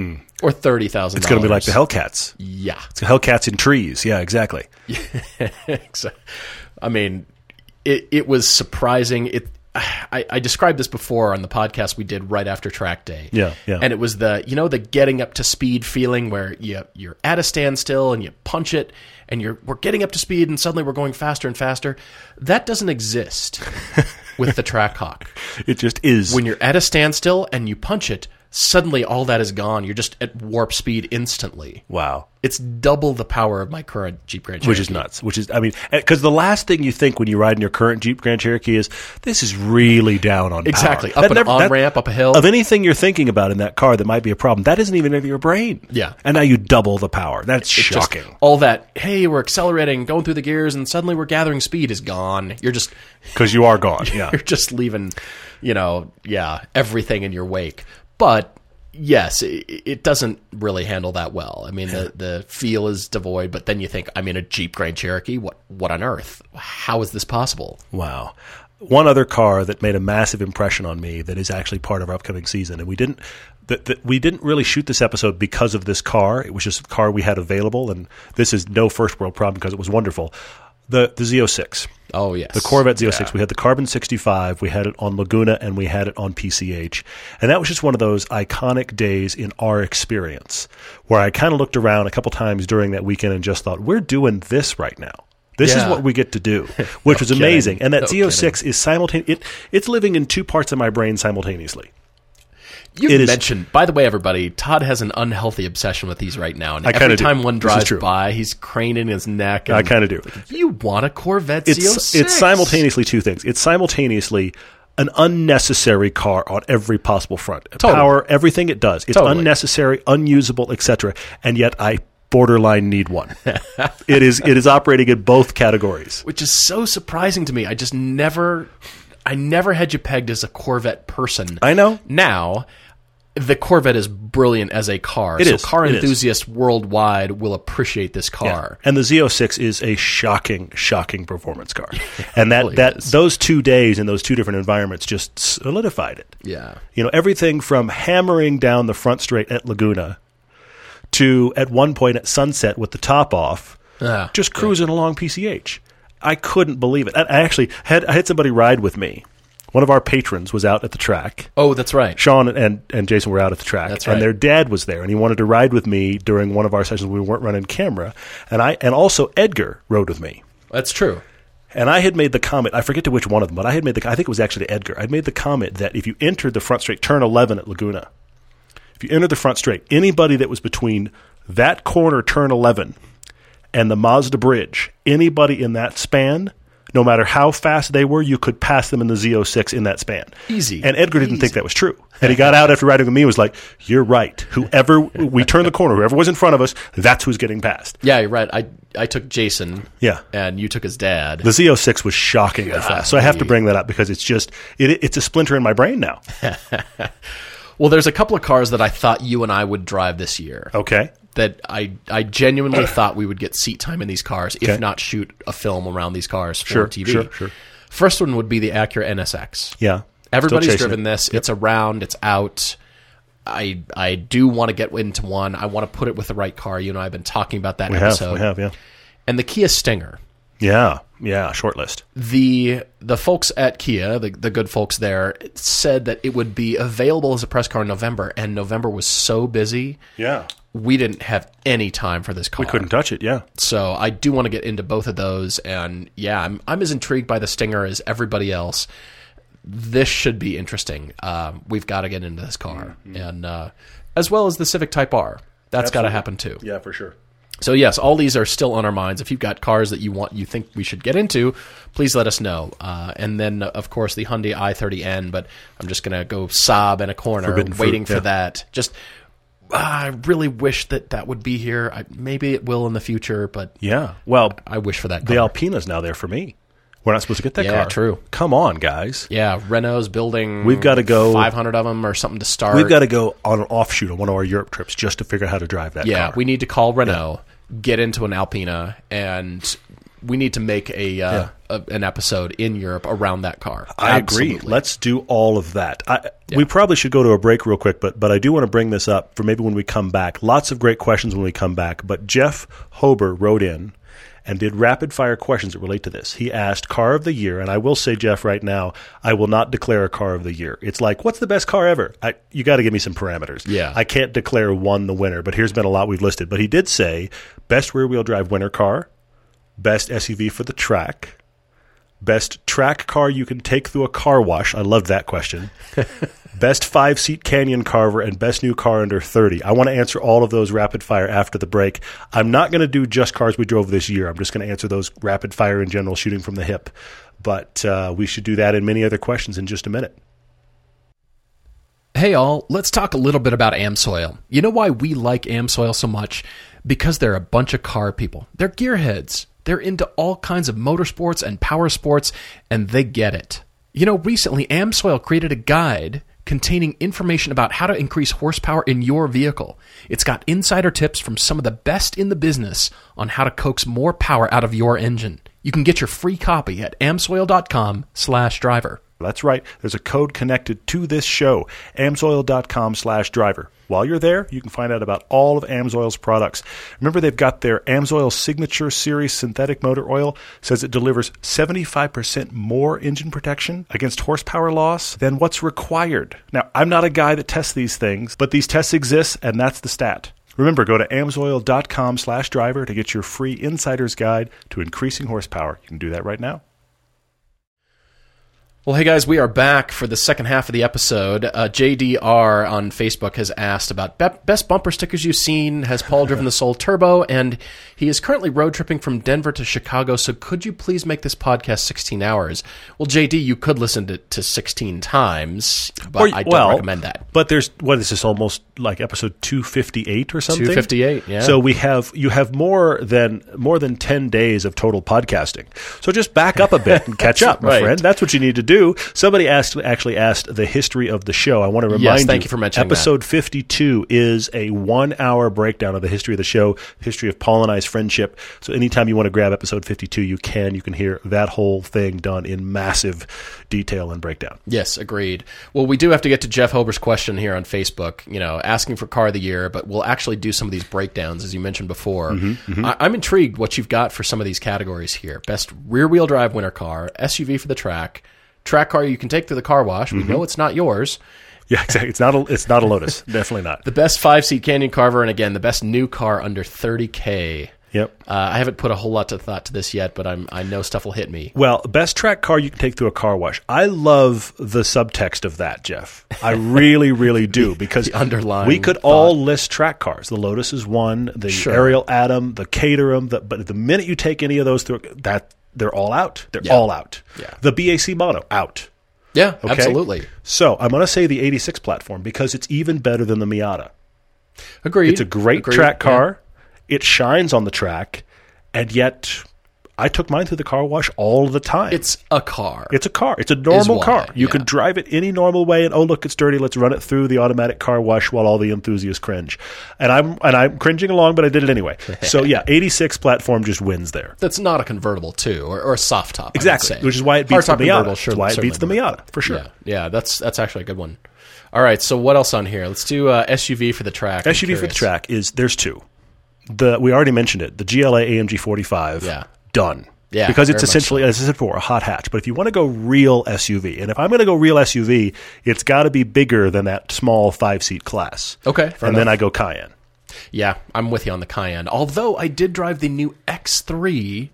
A: or thirty thousand dollars,
B: It's going to be like the Hellcats.
A: Yeah.
B: It's Hellcats in trees. Yeah, exactly.
A: I mean, it, it was surprising. It I, I described this before on the podcast we did right after track day.
B: Yeah, yeah.
A: And it was the, you know, the getting up to speed feeling where you, you're at a standstill and you punch it and you're we're getting up to speed and suddenly we're going faster and faster. That doesn't exist with the Trackhawk.
B: It just is.
A: When you're at a standstill and you punch it, suddenly all that is gone. You're just at warp speed instantly.
B: Wow.
A: It's double the power of my current Jeep Grand Cherokee.
B: Which is nuts. Which is, I mean, because the last thing you think when you ride in your current Jeep Grand Cherokee is, this is really down on
A: Exactly.
B: power.
A: Up
B: That
A: an
B: never- that-
A: on-ramp, up a hill.
B: Of anything you're thinking about in that car that might be a problem, that isn't even in your brain.
A: Yeah.
B: And now you double the power. That's
A: It's just
B: shocking.
A: all that, hey, we're accelerating, going through the gears, and suddenly we're gathering speed is gone. You're just
B: Because you are gone. Yeah.
A: you're just leaving, you know, yeah, everything in your wake. But yes, it, it doesn't really handle that well. I mean, the, the feel is devoid, but then you think, I'm in a Jeep Grand Cherokee. What what on earth? How is this possible?
B: Wow. One other car that made a massive impression on me that is actually part of our upcoming season, and we didn't that, that we didn't really shoot this episode because of this car. It was just a car we had available, and this is no first world problem because it was wonderful. The the Z oh six.
A: Oh, yes.
B: The Corvette Z oh six.
A: Yeah.
B: We had the Carbon sixty-five. We had it on Laguna, and we had it on P C H. And that was just one of those iconic days in our experience where I kind of looked around a couple times during that weekend and just thought, we're doing this right now. This
A: Yeah.
B: is what we get to do, which
A: No
B: was
A: kidding.
B: amazing. And that
A: No
B: Z oh six is simultaneous. It, it's living in two parts of my brain simultaneously.
A: You
B: It is-
A: mentioned, by the way, everybody, Todd has an unhealthy obsession with these right now. And
B: I
A: every
B: kinda do.
A: time one
B: This is
A: drives
B: true.
A: by, he's craning his neck. And
B: I kind of do.
A: You want a Corvette
B: It's,
A: Z oh six?
B: it's simultaneously two things. It's simultaneously an unnecessary car on every possible front.
A: Totally.
B: Power, everything it does. It's
A: Totally.
B: unnecessary, unusable, et cetera. And yet I borderline need one. it is it is operating in both categories.
A: Which is so surprising to me. I just never, I never had you pegged as a Corvette person.
B: I know.
A: Now, the Corvette is brilliant as a car.
B: It
A: so
B: is.
A: car
B: It is.
A: enthusiasts worldwide will appreciate this car.
B: And the Z oh six is a shocking, shocking performance car. And that,
A: really
B: that
A: is.
B: those two days in those two different environments just solidified it.
A: Yeah.
B: You know, everything from hammering down the front straight at Laguna to at one point at Sunset with the top off,
A: Ah,
B: just cruising along P C H. I couldn't believe it. I, I actually had I had somebody ride with me. One of our patrons was out at the track.
A: Oh, that's right.
B: Sean and, and Jason were out at the track.
A: That's right.
B: And their dad was there, and he wanted to ride with me during one of our sessions when we weren't running camera. And I and also Edgar rode with me.
A: That's true.
B: And I had made the comment, I forget to which one of them, but I had made the I think it was actually Edgar. I'd made the comment that if you entered the front straight, turn eleven at Laguna, if you entered the front straight, anybody that was between that corner, turn eleven, and the Mazda Bridge, anybody in that span, no matter how fast they were, you could pass them in the Z oh six in that span.
A: Easy.
B: And Edgar didn't
A: Easy.
B: think that was true. And he got out after riding with me and was like, you're right. Whoever, we turned the corner, whoever was in front of us, that's who's getting passed.
A: Yeah, you're right. I I took Jason.
B: Yeah.
A: And you took his dad.
B: The Z oh six was shockingly fast. So I have to bring that up because it's just, it, it's a splinter in my brain now.
A: Well, there's a couple of cars that I thought you and I would drive this year.
B: Okay.
A: That I I genuinely thought we would get seat time in these cars,
B: Okay.
A: if not shoot a film around these cars for
B: Sure,
A: T V.
B: sure, sure.
A: First one would be the Acura N S X.
B: Yeah.
A: Everybody's
B: Still chasing
A: driven
B: it.
A: this. It's around. It's out. I I do want to get into one. I want to put it with the right car. You know, I've been talking about that
B: We have,
A: episode.
B: we have, yeah.
A: And the Kia Stinger.
B: Yeah, yeah, short list.
A: The the folks at Kia, the, the good folks there, said that it would be available as a press car in November, and November was so busy,
B: Yeah.
A: we didn't have any time for this car.
B: We couldn't touch it, yeah.
A: So I do want to get into both of those, and yeah, I'm I'm as intrigued by the Stinger as everybody else. This should be interesting. Um, we've got to get into this car,
B: Mm-hmm.
A: and uh, as well as the Civic Type R. That's got to happen too.
B: Yeah, for sure.
A: So yes, all these are still on our minds. If you've got cars that you want, you think we should get into, please let us know. Uh, and then, uh, of course, the Hyundai i thirty N. But I'm just gonna go sob in a corner,
B: Forbidden fruit,
A: waiting for
B: yeah.
A: that. Just, uh, I really wish that that would be here. I, maybe it will in the future, but
B: Yeah. Well,
A: I wish for that.
B: the
A: car.
B: Alpina's now there for me. We're not supposed to get that
A: Yeah,
B: car.
A: true.
B: Come on, guys.
A: Yeah, Renault's building.
B: We've gotta go-
A: five hundred of them or something to start.
B: We've got to go on an offshoot on one of our Europe trips just to figure out how to drive that
A: Yeah,
B: car.
A: we need to call Renault, get into an Alpina, and we need to make a, uh, a an episode in Europe around that car.
B: I agree.
A: Absolutely.
B: Let's do all of that. I, We probably should go to a break real quick, but but I do want to bring this up for maybe when we come back. Lots of great questions when we come back. But Jeff Hober wrote in and did rapid-fire questions that relate to this. He asked car of the year, and I will say, Jeff, right now, I will not declare a car of the year. It's like, what's the best car ever? I, you got to give me some parameters.
A: Yeah.
B: I can't declare one the winner, but here's been a lot we've listed. But he did say best rear-wheel drive winter car, best S U V for the track, best track car you can take through a car wash. I loved that question. Best five-seat Canyon Carver, and best new car under thirty. I want to answer all of those rapid-fire after the break. I'm not going to do just cars we drove this year. I'm just going to answer those rapid-fire in general, shooting from the hip. But uh, we should do that and many other questions in just a minute.
A: Hey all, let's talk a little bit about AmSoil. You know why we like AmSoil so much? Because they're a bunch of car people. They're gearheads. They're into all kinds of motorsports and power sports, and they get it. You know, recently AmSoil created a guide containing information about how to increase horsepower in your vehicle. It's got insider tips from some of the best in the business on how to coax more power out of your engine. You can get your free copy at amsoil.com slash driver.
B: That's right. There's a code connected to this show, amsoil.com slash driver. While you're there, you can find out about all of AmSoil's products. Remember, they've got their AmSoil Signature Series synthetic motor oil. Says it delivers seventy-five percent more engine protection against horsepower loss than what's required. Now, I'm not a guy that tests these things, but these tests exist, and that's the stat. Remember, go to amsoil.com slash driver to get your free insider's guide to increasing horsepower. You can do that right now.
A: Well, hey guys, we are back for the second half of the episode. Uh, J D R on Facebook has asked about be- best bumper stickers you've seen. Has Paul driven the Soul Turbo? And he is currently road tripping from Denver to Chicago, so could you please make this podcast sixteen hours? Well, J D, you could listen to, to sixteen times, but or, I don't
B: well,
A: recommend that.
B: But there's, what is this, almost like episode two fifty-eight or something?
A: two fifty-eight, yeah.
B: So we have, you have more than more than ten days of total podcasting. So just back up a bit and catch up, my
A: right.
B: friend. That's what you need to do. Somebody asked, actually asked the history of the show. I want to remind
A: yes,
B: you,
A: thank you for mentioning
B: episode
A: that.
B: fifty-two is a one-hour breakdown of the history of the show, history of Paul and I's friendship. So anytime you want to grab episode fifty-two, you can. You can hear that whole thing done in massive detail and breakdown.
A: Yes, agreed. Well, we do have to get to Jeff Hober's question here on Facebook, you know, asking for car of the year, but we'll actually do some of these breakdowns, as you mentioned before. Mm-hmm, mm-hmm. I- I'm intrigued what you've got for some of these categories here. Best rear-wheel drive winter car, S U V for the track, track car you can take through the car wash. We mm-hmm. know it's not yours.
B: Yeah, exactly. It's not a, it's not a Lotus. Definitely not.
A: The best five-seat Canyon Carver, and again, the best new car under thirty K.
B: Yep.
A: Uh, I haven't put a whole lot of thought to this yet, but I'm, I know stuff will hit me.
B: Well, best track car you can take through a car wash. I love the subtext of that, Jeff. I really, really do, because
A: the underlying
B: we could
A: thought.
B: all list track cars. The Lotus is one, the
A: sure.
B: Ariel Atom, the Caterham, the, but the minute you take any of those through, that they're all out. They're
A: yeah.
B: all out.
A: Yeah.
B: The B A C Mono, out.
A: Yeah,
B: okay?
A: absolutely.
B: So I'm going to say the eighty-six platform because it's even better than the Miata.
A: Agreed.
B: It's a great
A: Agreed.
B: track car.
A: Yeah.
B: It shines on the track, and yet I took mine through the car wash all the time.
A: It's a car.
B: It's a car. It's a normal
A: why,
B: car. You
A: yeah.
B: could drive it any normal way, and oh look, it's dirty. Let's run it through the automatic car wash while all the enthusiasts cringe. And I'm and I'm cringing along, but I did it anyway. So yeah, eighty-six platform just wins there.
A: That's not a convertible too, or, or a soft top.
B: Exactly, which is why it beats the Miata.
A: Sure,
B: why it beats the Miata for sure.
A: Yeah, yeah, that's that's actually a good one. All right, so what else on here? Let's do uh, S U V for the track.
B: S U V for the track is there's two. The we already mentioned it. The G L A A M G forty-five.
A: Yeah,
B: done.
A: Yeah,
B: because it's essentially, so. as I said before, a hot hatch. But if you want to go real S U V, and if I'm going to go real S U V, it's got to be bigger than that small five-seat class.
A: Okay,
B: and
A: enough.
B: then I go Cayenne.
A: Yeah, I'm with you on the Cayenne. Although I did drive the new X three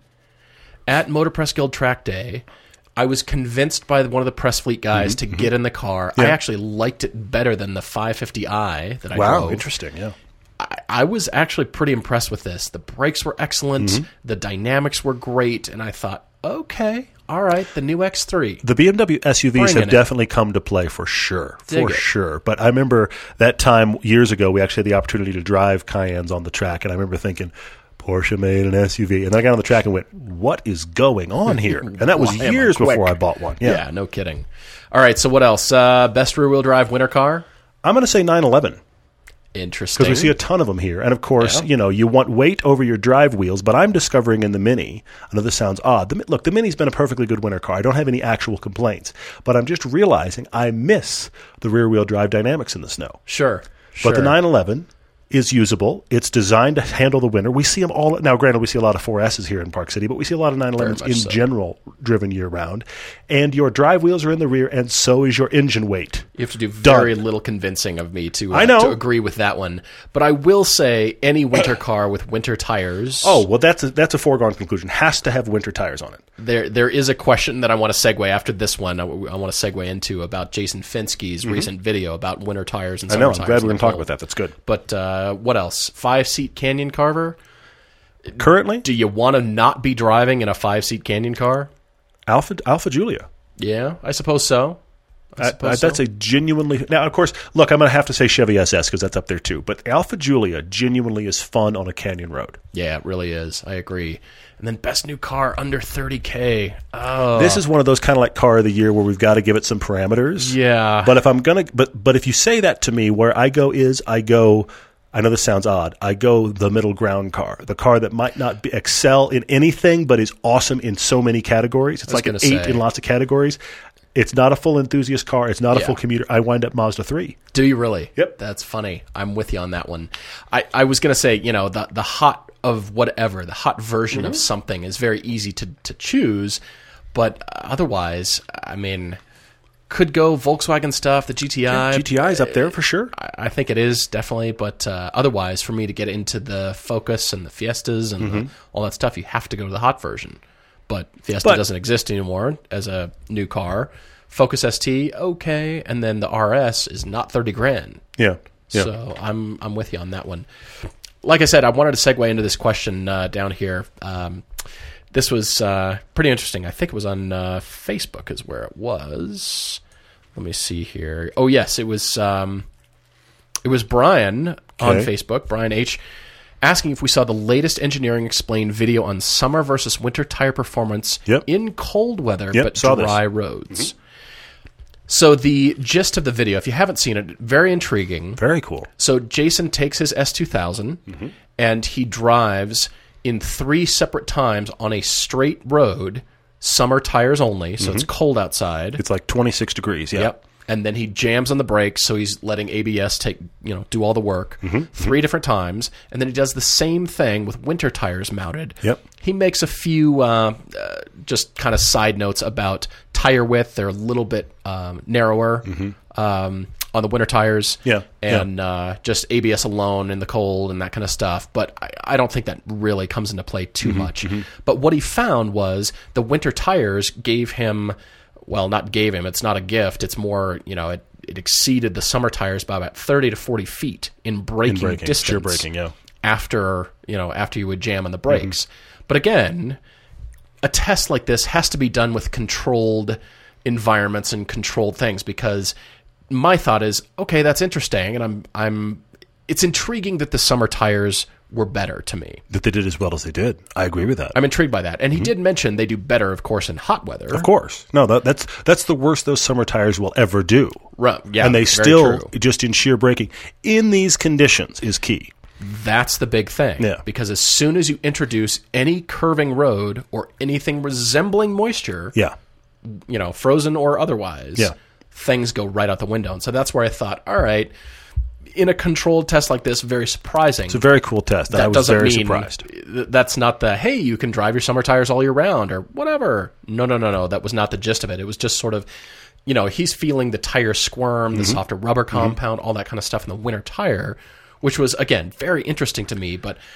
A: at Motor Press Guild Track Day. I was convinced by one of the press fleet guys mm-hmm, to mm-hmm. get in the car. Yeah. I actually liked it better than the five fifty i that I
B: wow,
A: drove.
B: Wow, interesting, yeah.
A: I, I was actually pretty impressed with this. The brakes were excellent. Mm-hmm. The dynamics were great. And I thought, okay, all right, the new X three.
B: The B M W S U Vs
A: Bring
B: have definitely it. come to play for sure,
A: Dig
B: for
A: it.
B: sure. But I remember that time years ago, we actually had the opportunity to drive Cayennes on the track, and I remember thinking, Porsche made an S U V. And then I got on the track and went, what is going on here? And that was years before I bought one. Yeah.
A: yeah, no kidding. All right, so what else? Uh, best rear-wheel drive winter car?
B: I'm going to say nine eleven.
A: Interesting.
B: Because we see a ton of them here. And, of course,
A: yeah.
B: you know, you want weight over your drive wheels, but I'm discovering in the Mini, I know this sounds odd. The, look, the Mini's been a perfectly good winter car. I don't have any actual complaints. But I'm just realizing I miss the rear-wheel drive dynamics in the snow.
A: Sure,
B: But
A: sure.
B: the nine eleven, is usable. It's designed to handle the winter. We see them all. Now, granted, we see a lot of four S's here in Park City, but we see a lot of nine elevens in
A: so.
B: general driven year-round. And your drive wheels are in the rear, and so is your engine weight.
A: You have to do very
B: Done.
A: little convincing of me to, uh,
B: I know.
A: to agree with that one. But I will say any winter car with winter tires...
B: Oh, well, that's a, that's a foregone conclusion. Has to have winter tires on it.
A: There, there is a question that I want to segue after this one. I, I want to segue into about Jason Fenske's mm-hmm. recent video about winter tires and
B: I
A: summer
B: know. I'm
A: tires.
B: glad we're going to talk about that. That's good.
A: But uh, what else? Five-seat Canyon Carver?
B: Currently?
A: Do you want to not be driving in a five-seat Canyon car?
B: Alpha Alpha Giulia.
A: Yeah, I suppose so. I suppose
B: I,
A: so.
B: That's a genuinely... Now, of course, look, I'm going to have to say Chevy S S because that's up there too. But Alpha Giulia genuinely is fun on a canyon road.
A: Yeah, it really is. I agree. And then best new car under thirty K. Oh,
B: This is one of those kind of like car of the year where we've got to give it some parameters.
A: Yeah.
B: But if I'm going to... But but if you say that to me, where I go is I go... I know this sounds odd. I go the middle ground car, the car that might not be, excel in anything but is awesome in so many categories. It's like an eight
A: say.
B: in lots of categories. It's not a full enthusiast car. It's not a
A: Yeah.
B: full commuter. I wind up Mazda three.
A: Do you really?
B: Yep.
A: That's funny. I'm with you on that one. I, I was going to say, you know, the the hot of whatever, the hot version
B: Mm-hmm.
A: of something is very easy to, to choose. But otherwise, I mean, could go Volkswagen stuff, the G T I.
B: Yeah, G T I is up there for sure.
A: I, I think it is, definitely. But uh, otherwise, for me to get into the Focus and the Fiestas and
B: Mm-hmm.
A: the, all that stuff, you have to go to the hot version. But Fiesta
B: But-
A: doesn't exist anymore as a new car. Focus S T, okay, and then the R S is not thirty grand.
B: Yeah. yeah.
A: So I'm I'm with you on that one. Like I said, I wanted to segue into this question uh, down here. Um, this was uh, pretty interesting. I think it was on uh, Facebook is where it was. Let me see here. Oh yes, it was. Um, it was Brian on
B: Okay.
A: Facebook, Brian H, asking if we saw the latest Engineering Explained video on summer versus winter tire performance
B: Yep.
A: in cold weather
B: Yep,
A: but
B: saw this.
A: dry roads. So the gist of the video, if you haven't seen it, very intriguing.
B: Very cool.
A: So Jason takes his S two thousand
B: Mm-hmm.
A: and he drives in three separate times on a straight road, summer tires only, so it's cold outside.
B: It's like twenty-six degrees. Yeah.
A: Yep. And then he jams on the brakes, so he's letting A B S take, you know, do all the work
B: Mm-hmm.
A: three different times. And then he does the same thing with winter tires mounted.
B: Yep.
A: He makes a few uh, uh, just kind of side notes about tire width. They're a little bit um, narrower um, on the winter tires.
B: Mm-hmm. Yeah,
A: And Uh, just A B S alone in the cold and that kind of stuff. But I, I don't think that really comes into play too
B: Mm-hmm.
A: much. But what he found was the winter tires gave him... Well, not gave him. It's not a gift. It's more, you know, it, it exceeded the summer tires by about thirty to forty feet in braking,
B: In braking,
A: distance.
B: sheer braking, yeah.
A: After, you know, after you would jam on the brakes. But again, a test like this has to be done with controlled environments and controlled things, because my thought is, okay, that's interesting, and I'm I'm it's intriguing that the summer tires were better to me.
B: That they did as well as they did. I agree with that.
A: I'm intrigued by that. And he did mention they do better, of course, in hot weather.
B: Of course. No, that, that's that's the worst those summer tires will ever do.
A: Right, yeah,
B: and they
A: very
B: still,
A: true.
B: just in sheer braking, in these conditions is key.
A: That's the big thing.
B: Yeah.
A: Because as soon as you introduce any curving road or anything resembling moisture,
B: Yeah.
A: you know, frozen or otherwise,
B: Yeah.
A: things go right out the window. And so that's where I thought, all right, in a controlled test like this, very surprising.
B: It's a very cool test.
A: that
B: I was
A: doesn't
B: very
A: mean
B: surprised.
A: th- that's not the, hey, you can drive your summer tires all year round or whatever. No, no, no, no. That was not the gist of it. It was just sort of, you know, he's feeling the tire squirm, the
B: Mm-hmm.
A: softer rubber compound, all that kind of stuff in the winter tire, which was, again, very interesting to me. But,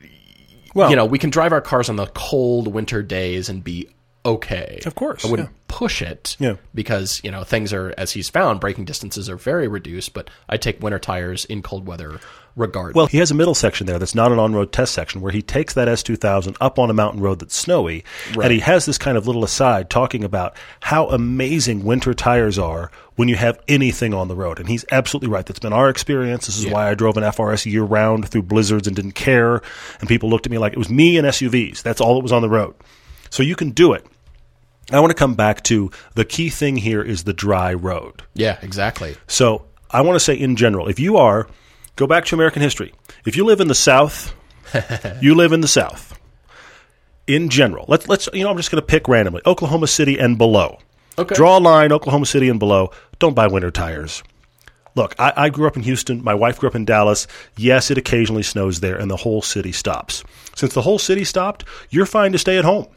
B: Well,
A: you know, we can drive our cars on the cold winter days and be okay.
B: Of course,
A: I wouldn't
B: yeah.
A: push it
B: Yeah.
A: because, you know, things are, as he's found, braking distances are very reduced, but I take winter tires in cold weather regardless.
B: Well, he has a middle section there that's not an on-road test section where he takes that S two thousand up on a mountain road that's snowy,
A: Right.
B: and he has this kind of little aside talking about how amazing winter tires are when you have anything on the road. And he's absolutely right. That's been our experience. This is
A: Yeah.
B: why I drove an F R S year-round through blizzards and didn't care, and people looked at me like it was me and S U Vs. That's all that was on the road. So you can do it. I want to come back to the key thing here is the dry road.
A: yeah, exactly.
B: So I want to say in general, if you are, go back to American history. If you live in the South, you live in the South. In general, let's let's you know I'm just going to pick randomly Oklahoma City and below.
A: Okay.
B: Draw a line, Oklahoma City and below. Don't buy winter tires. look, I, I grew up in Houston. My wife grew up in Dallas. Yes, it occasionally snows there, and the whole city stops. Since the whole city stopped, you're fine to stay at home.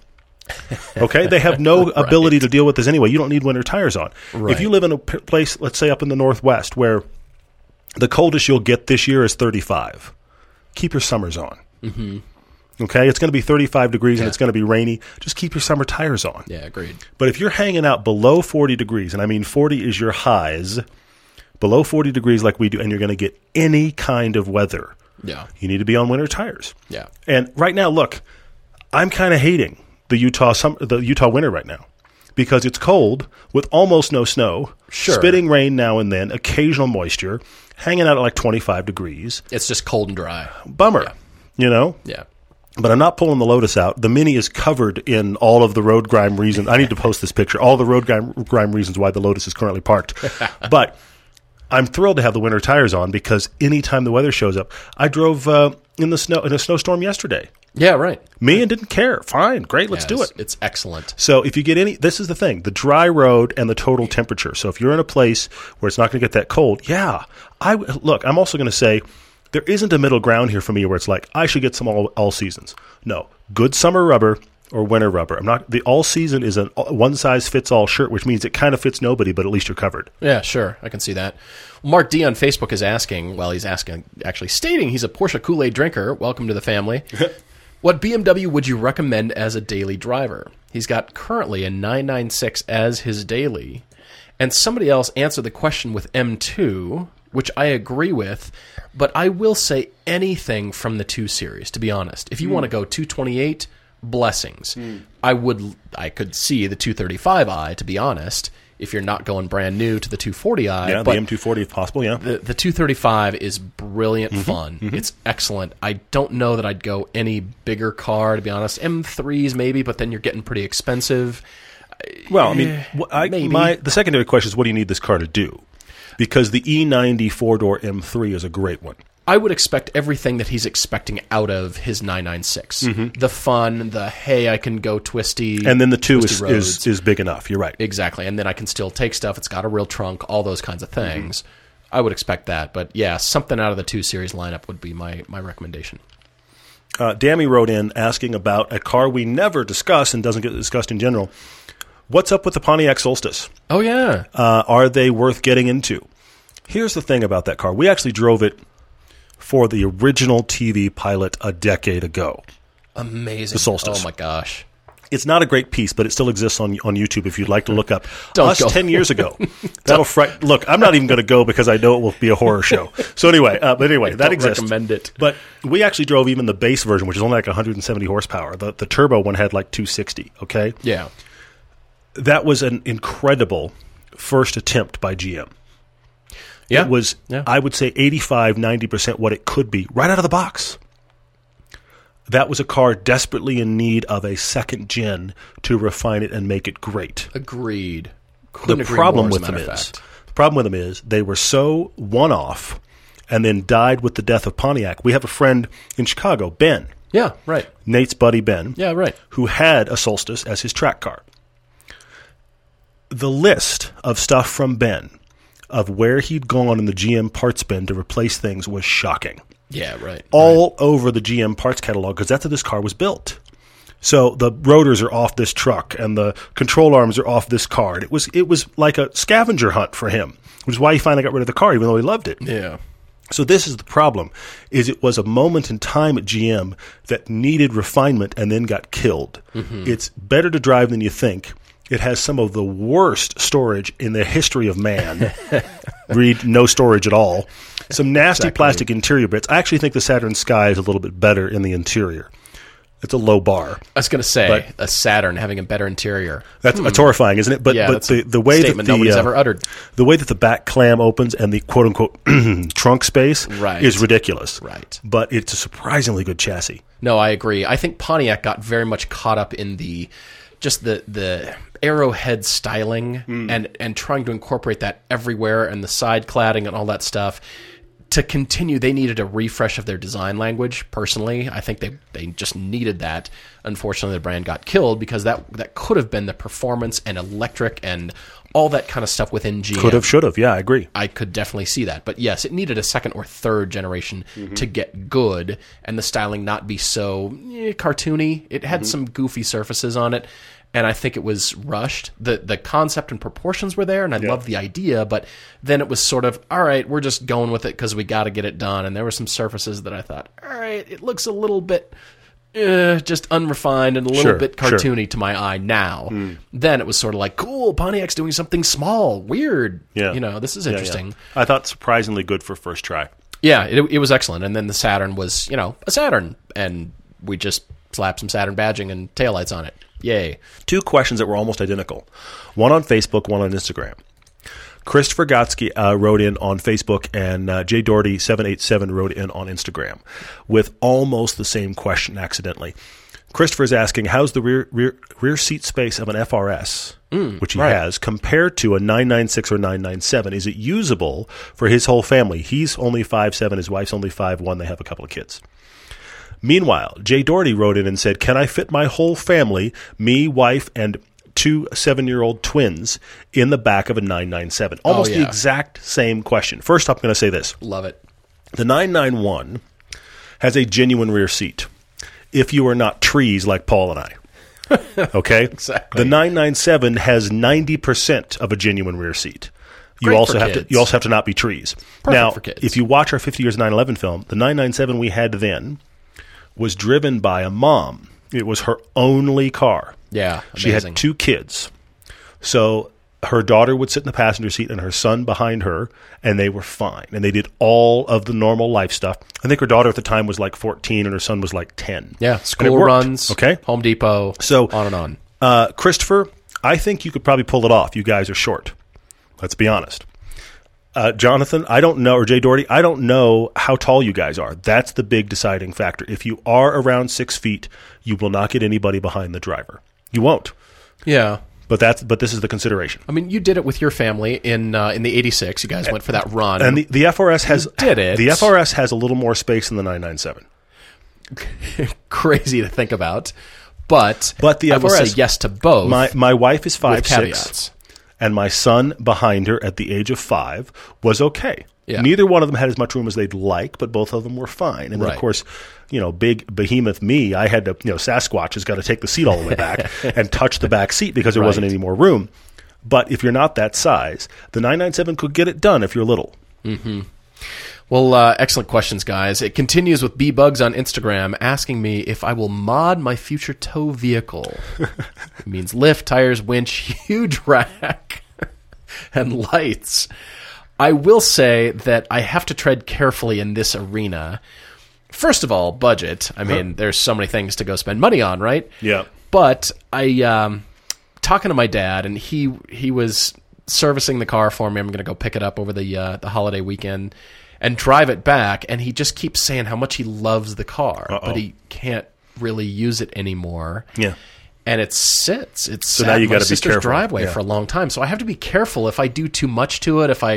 B: Okay? They have no
A: right.
B: ability to deal with this anyway. You don't need winter tires on.
A: Right.
B: If you live in a p- place, let's say up in the Northwest, where the coldest you'll get this year is thirty-five, keep your summers on.
A: Mm-hmm.
B: Okay? It's going to be thirty-five degrees
A: yeah.
B: and it's going to be rainy. Just keep your summer tires on.
A: Yeah, agreed.
B: But if you're hanging out below forty degrees, and I mean forty is your highs, below forty degrees like we do, and you're going to get any kind of weather,
A: yeah,
B: you need to be on winter tires.
A: Yeah.
B: And right now, look, I'm kind of hating the Utah summer, the Utah winter right now because it's cold with almost no snow,
A: sure.
B: spitting rain now and then, occasional moisture, hanging out at like twenty-five degrees.
A: It's just cold and dry.
B: Bummer,
A: yeah.
B: you know?
A: Yeah.
B: But I'm not pulling the Lotus out. The Mini is covered in all of the road grime reasons. I need to post this picture. All the road grime, grime reasons why the Lotus is currently parked. But I'm thrilled to have the winter tires on because anytime the weather shows up, I drove uh, in the snow in a snowstorm yesterday.
A: Yeah, right.
B: Me and didn't care. Fine, great, let's
A: yeah,
B: do
A: it's,
B: it.
A: It's excellent.
B: So if you get any, this is the thing: the dry road and the total temperature. So if you're in a place where it's not going to get that cold, yeah. I look. I'm also going to say. There isn't a middle ground here for me where it's like, I should get some all, all seasons. No. Good summer rubber or winter rubber. I'm not. The all season is a one-size-fits-all shirt, which means it kind of fits nobody, but at least you're covered.
A: Yeah, sure. I can see that. Mark D on Facebook is asking, well, he's asking, actually stating he's a Porsche Kool-Aid drinker. Welcome to the family. What B M W would you recommend as a daily driver? He's got currently a nine ninety-six as his daily. And somebody else answered the question with M two, which I agree with. But I will say anything from the two series, to be honest. If you mm. want to go two twenty-eight, blessings. Mm. I would, I could see the two thirty-five i, to be honest, if you're not going brand new to the two forty i.
B: Yeah,
A: but
B: the M two forty if possible, yeah.
A: The, the two thirty-five is brilliant
B: mm-hmm.
A: fun.
B: Mm-hmm.
A: It's excellent. I don't know that I'd go any bigger car, to be honest. M threes maybe, but then you're getting pretty expensive.
B: Well, I mean, I,
A: maybe.
B: My, the secondary question is, what do you need this car to do? Because the E ninety four-door M three is a great one.
A: I would expect everything that he's expecting out of his nine ninety-six. Mm-hmm. The fun, the, hey, I can go twisty.
B: And then the two is, is is big enough. You're right.
A: Exactly. And then I can still take stuff. It's got a real trunk, all those kinds of things. Mm-hmm. I would expect that. But, yeah, something out of the two series lineup would be my, my recommendation.
B: Uh, Dammy wrote in asking about a car we never discuss and doesn't get discussed in general. What's up with the Pontiac Solstice?
A: Oh, yeah.
B: Uh, are they worth getting into? Here's the thing about that car. We actually drove it for the original T V pilot a decade ago.
A: Amazing.
B: The Solstice.
A: Oh, my gosh.
B: It's not a great piece, but it still exists on on YouTube if you'd like to look up
A: Don't
B: us
A: go.
B: ten years ago. That'll fright. Look, I'm not even going to go because I know it will be a horror show. So anyway, uh, but anyway, that
A: Don't
B: exists.
A: recommend it.
B: But we actually drove even the base version, which is only like one hundred seventy horsepower. The the turbo one had like two sixty. Okay.
A: Yeah.
B: That was an incredible first attempt by G M.
A: Yeah.
B: It was,
A: yeah.
B: I would say, eighty-five, ninety percent what it could be right out of the box. That was a car desperately in need of a second gen to refine it and make it great.
A: Agreed. Couldn't
B: the
A: agree
B: problem
A: more,
B: with
A: as a
B: them
A: matter of
B: is
A: fact.
B: the problem with them is they were so one-off and then died with the death of Pontiac. We have a friend in Chicago, Ben.
A: Yeah, right.
B: Nate's buddy Ben.
A: Yeah, right.
B: Who had a Solstice as his track car. The list of stuff from Ben of where he'd gone in the G M parts bin to replace things was shocking.
A: Yeah, right.
B: All
A: right.
B: over the G M parts catalog because that's how this car was built. So the rotors are off this truck and the control arms are off this car. It was it was like a scavenger hunt for him, which is why he finally got rid of the car even though he loved it.
A: Yeah.
B: So this is the problem, is it was a moment in time at G M that needed refinement and then got killed. Mm-hmm. It's better to drive than you think. It has some of the worst storage in the history of man. Read no storage at all. Some nasty
A: exactly.
B: plastic interior bits. I actually think the Saturn Sky is a little bit better in the interior. It's a low bar.
A: I was going to say,
B: but
A: a Saturn having a better interior.
B: That's,
A: hmm.
B: that's horrifying, isn't it? But
A: yeah,
B: but
A: that's
B: the, the way
A: a statement
B: that the,
A: nobody's
B: uh,
A: ever uttered.
B: The way that the back clam opens and the quote unquote trunk space
A: right.
B: is ridiculous.
A: Right.
B: But it's a surprisingly good chassis.
A: No, I agree. I think Pontiac got very much caught up in the just the the arrowhead styling mm. and and trying to incorporate that everywhere and the side cladding and all that stuff. to continue, they needed a refresh of their design language. Personally, I think they they just needed that. Unfortunately, the brand got killed because that that could have been the performance and electric and all that kind of stuff within G M.
B: Could have, should have. Yeah, I agree.
A: I could definitely see that. But yes, it needed a second or third generation mm-hmm. to get good and the styling not be so eh, cartoony. It had mm-hmm. some goofy surfaces on it, and I think it was rushed. The the concept and proportions were there, and I yeah. loved the idea, but then it was sort of, all right, we're just going with it because we got to get it done. And there were some surfaces that I thought, all right, it looks a little bit... Uh, just unrefined and a little
B: sure,
A: bit cartoony
B: sure.
A: to my eye now. Mm. Then it was sort of like, cool, Pontiac's doing something small, weird.
B: Yeah.
A: You know, this is interesting.
B: Yeah, yeah. I thought surprisingly good for first try.
A: Yeah, it, it was excellent. And then the Saturn was, you know, a Saturn. And we just slapped some Saturn badging and taillights on it. Yay.
B: Two questions that were almost identical. One on Facebook, one on Instagram. Christopher Gotsky uh, wrote in on Facebook, and uh, J Doherty seven eight seven wrote in on Instagram with almost the same question accidentally. Christopher is asking, how's the rear rear, rear seat space of an F R S, mm, which he right. has, compared to a nine ninety-six or nine ninety-seven? Is it usable for his whole family? He's only five seven, his wife's only five one, they have a couple of kids. Meanwhile, Jay Doherty wrote in and said, can I fit my whole family, me, wife, and two seven-year-old twins in the back of a nine ninety-seven? Almost oh, yeah. the exact same question. First up, I'm going to say this.
A: Love it.
B: The nine ninety-one has a genuine rear seat if you are not trees like Paul and I. Okay?
A: Exactly.
B: The nine ninety-seven has ninety percent of a genuine rear seat. You
A: Great
B: also
A: for
B: have
A: kids.
B: to you also have to not be trees.
A: Perfect
B: now,
A: for kids.
B: if you watch our fifty years nine eleven film, the nine ninety-seven we had then was driven by a mom. It was her only car.
A: Yeah, amazing.
B: She had two kids. So her daughter would sit in the passenger seat and her son behind her, and they were fine. And they did all of the normal life stuff. I think her daughter at the time was like fourteen and her son was like ten.
A: Yeah, school runs,
B: okay?
A: Home Depot,
B: so,
A: on and on.
B: Uh, Christopher, I think you could probably pull it off. You guys are short. Let's be honest. Uh, Jonathan, I don't know, or Jay Doherty, I don't know how tall you guys are. That's the big deciding factor. If you are around six feet, you will not get anybody behind the driver. You won't.
A: Yeah.
B: But that's but this is the consideration.
A: I mean, you did it with your family in uh, in the eighty-six. You guys went for that run.
B: And the, the F R S has
A: you did it.
B: The F R S has a little more space than the nine ninety-seven.
A: Crazy to think about. But,
B: but the
A: I
B: F R S,
A: will say yes to both.
B: My my wife is five
A: with caveats.
B: six, and my son behind her at the age of five was okay.
A: Yeah.
B: Neither one of them had as much room as they'd like, but both of them were fine. And then,
A: right.
B: of course, you know, big behemoth me, I had to, you know, Sasquatch has got to take the seat all the way back and touch the back seat because there
A: right.
B: wasn't any more room. But if you're not that size, the nine ninety-seven could get it done if you're little.
A: Mm-hmm. Well, uh, excellent questions, guys. It continues with B-Bugs on Instagram asking me if I will mod my future tow vehicle. It means lift, tires, winch, huge rack, and lights. I will say that I have to tread carefully in this arena. First of all, budget. I mean, huh. there's so many things to go spend money on, right?
B: Yeah.
A: But I, um, talking to my dad, and he he was servicing the car for me. I'm going to go pick it up over the uh, the holiday weekend and drive it back. And he just keeps saying how much he loves the car,
B: Uh-oh.
A: but he can't really use it anymore.
B: Yeah.
A: And it sits. It's
B: so
A: sat
B: now you
A: in my
B: got to be
A: sister's
B: careful.
A: driveway
B: yeah.
A: for a long time. So I have to be careful if I do too much to it. If I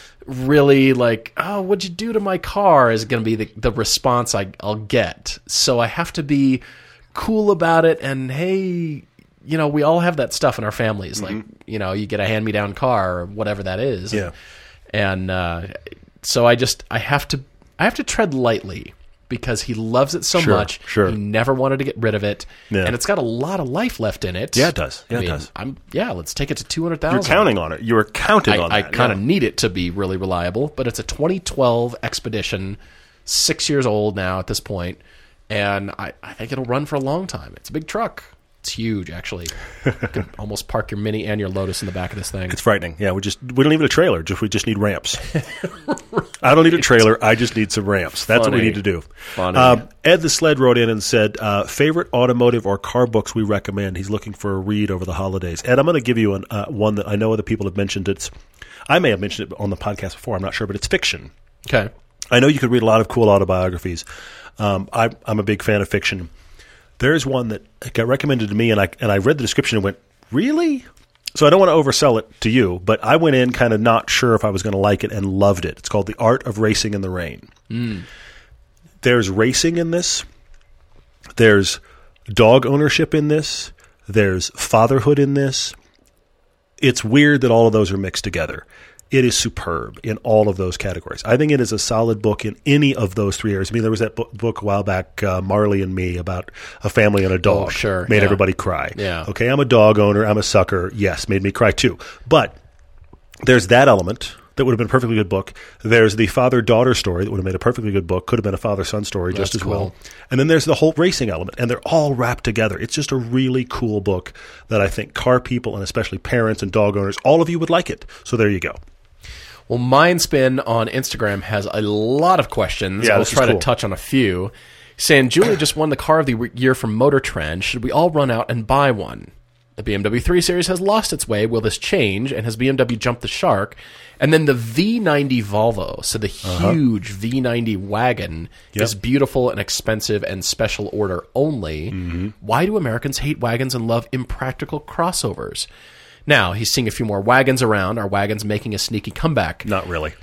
A: really like, oh, what'd you do to my car? Is going to be the, the response I, I'll get. So I have to be cool about it. And hey, you know, we all have that stuff in our families. Mm-hmm. Like, you know, you get a hand-me-down car or whatever that is.
B: Yeah.
A: And uh, so I just I have to I have to tread lightly. Because he loves it so
B: sure,
A: much,
B: sure.
A: he never wanted to get rid of it,
B: yeah.
A: and it's got a lot of life left in it.
B: Yeah, it does. Yeah,
A: I mean,
B: it does.
A: I'm, yeah, let's take it to two hundred thousand.
B: You're counting on it. You were counting
A: I,
B: on
A: I
B: that.
A: I kind of
B: yeah.
A: need it to be really reliable, but it's a twenty twelve Expedition, six years old now at this point, and I, I think it'll run for a long time. It's a big truck. It's huge, actually. You can almost park your Mini and your Lotus in the back of this thing.
B: It's frightening. Yeah, we just we don't need a trailer. Just we just need ramps. right. I don't need a trailer. I just need some ramps. That's
A: Funny.
B: what we need to do.
A: Funny.
B: Um, Ed the Sled wrote in and said, uh, favorite automotive or car books we recommend. He's looking for a read over the holidays. Ed, I'm going to give you an, uh, one that I know other people have mentioned. It's I may have mentioned it on the podcast before. I'm not sure, but it's fiction.
A: Okay.
B: I know you could read a lot of cool autobiographies. Um, I, I'm a big fan of fiction. There's one that got recommended to me, and I and I read the description and went, really? So I don't want to oversell it to you, but I went in kind of not sure if I was going to like it and loved it. It's called The Art of Racing in the Rain.
A: Mm.
B: There's racing in this. There's dog ownership in this. There's fatherhood in this. It's weird that all of those are mixed together. It is superb in all of those categories. I think it is a solid book in any of those three areas. I mean, there was that book, book a while back, uh, Marley and Me, about a family and a dog.
A: Oh, sure.
B: Made
A: Yeah.
B: everybody cry.
A: Yeah.
B: Okay, I'm a dog owner. I'm a sucker. Yes, made me cry too. But there's that element that would have been a perfectly good book. There's the father-daughter story that would have made a perfectly good book. Could have been a father-son story just
A: That's
B: as well.
A: cool.
B: And then there's the whole racing element, and they're all wrapped together. It's just a really cool book that I think car people and especially parents and dog owners, all of you would like it. So there you go.
A: Well, Mindspin on Instagram has a lot of questions.
B: Yeah,
A: I'll
B: this is
A: try
B: cool.
A: to touch on a few. Saying, Julia just won the car of the year from Motor Trend. Should we all run out and buy one? The B M W three Series has lost its way. Will this change? And has B M W jumped the shark? And then the V ninety Volvo, so the huge V ninety wagon,
B: Yep.
A: is beautiful and expensive and special order only.
B: Mm-hmm.
A: Why do Americans hate wagons and love impractical crossovers? Now, he's seeing a few more wagons around. Are wagons making a sneaky comeback?
B: Not really.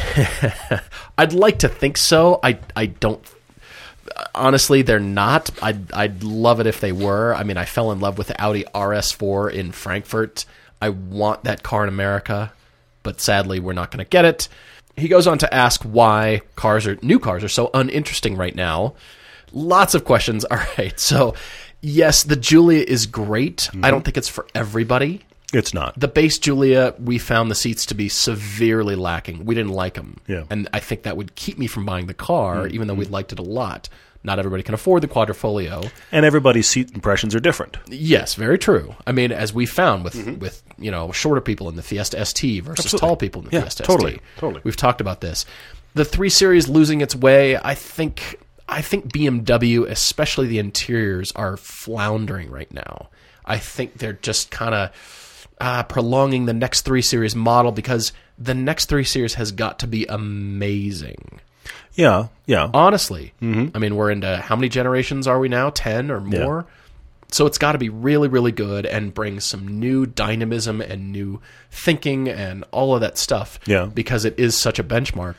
A: I'd like to think so. I I don't. Honestly, they're not. I'd I'd love it if they were. I mean, I fell in love with the Audi R S four in Frankfurt. I want that car in America, but sadly, we're not going to get it. He goes on to ask why cars are new cars are so uninteresting right now. Lots of questions. All right, so yes, the Giulia is great. Mm-hmm. I don't think it's for everybody.
B: It's not.
A: The base Giulia, we found the seats to be severely lacking. We didn't like them.
B: Yeah.
A: And I think that would keep me from buying the car, mm-hmm. even though we liked it a lot. Not everybody can afford the Quadrifoglio.
B: And everybody's seat impressions are different.
A: Yes, very true. I mean, as we found with,
B: mm-hmm.
A: with you know, shorter people in the Fiesta S T versus
B: Absolutely.
A: tall people in the
B: Yeah,
A: Fiesta
B: totally,
A: S T.
B: totally.
A: We've talked about this. The three Series losing its way, I think I think B M W, especially the interiors, are floundering right now. I think they're just kind of uh, prolonging the next three Series model because the next three Series has got to be amazing.
B: Yeah, yeah.
A: Honestly.
B: Mm-hmm.
A: I mean, we're into how many generations are we now? ten or more? Yeah. So it's got to be really, really good and bring some new dynamism and new thinking and all of that stuff.
B: Yeah.
A: Because it is such a benchmark.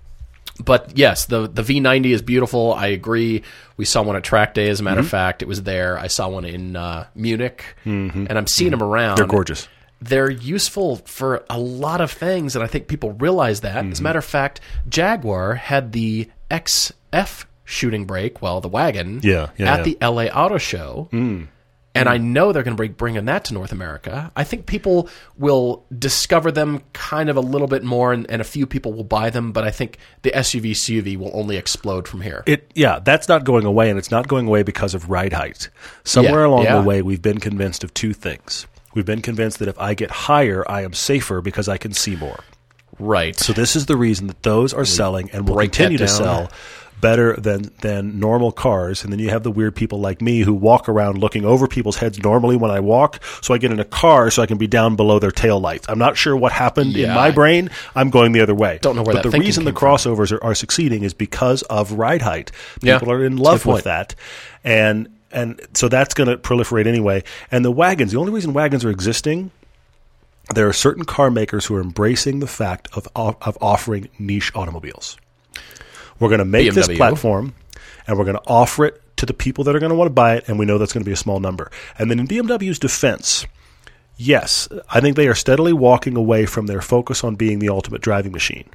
A: But yes, the the V ninety is beautiful. I agree. We saw one at Track Day, as a matter
B: mm-hmm.
A: of fact. It was there. I saw one in uh, Munich,
B: mm-hmm.
A: and I'm seeing
B: mm-hmm.
A: them around.
B: They're gorgeous.
A: They're useful for a lot of things, and I think people realize that. Mm-hmm. As a matter of fact, Jaguar had the X F shooting brake, well, the wagon,
B: yeah, yeah,
A: at
B: yeah.
A: the L A Auto Show.
B: Mm.
A: And I know they're going to be bringing that to North America. I think people will discover them kind of a little bit more, and, and a few people will buy them. But I think the S U V C U V will only explode from here.
B: It, yeah, that's not going away, and it's not going away because of ride height. Somewhere
A: Yeah,
B: along
A: yeah.
B: the way, we've been convinced of two things. We've been convinced that if I get higher, I am safer because I can see more.
A: Right.
B: So this is the reason that those are selling and will
A: break
B: continue
A: that
B: to
A: down.
B: sell better than than normal cars. And then you have the weird people like me who walk around looking over people's heads normally when I walk, so I get in a car so I can be down below their tail lights. I'm not sure what happened
A: Yeah,
B: in my
A: I
B: brain. I'm going the other way.
A: don't know where
B: but
A: that
B: the
A: thinking
B: reason the
A: came from.
B: crossovers are, are succeeding is because of ride height.
A: Yeah,
B: People are in
A: that's a
B: love
A: good
B: with
A: point.
B: that. And and so that's going to proliferate anyway. And the wagons, the only reason wagons are existing, there are certain car makers who are embracing the fact of of offering niche automobiles. We're going to make
A: B M W.
B: this platform, and we're going to offer it to the people that are going to want to buy it, and we know that's going to be a small number. And then in B M W's defense, yes, I think they are steadily walking away from their focus on being the ultimate driving machine.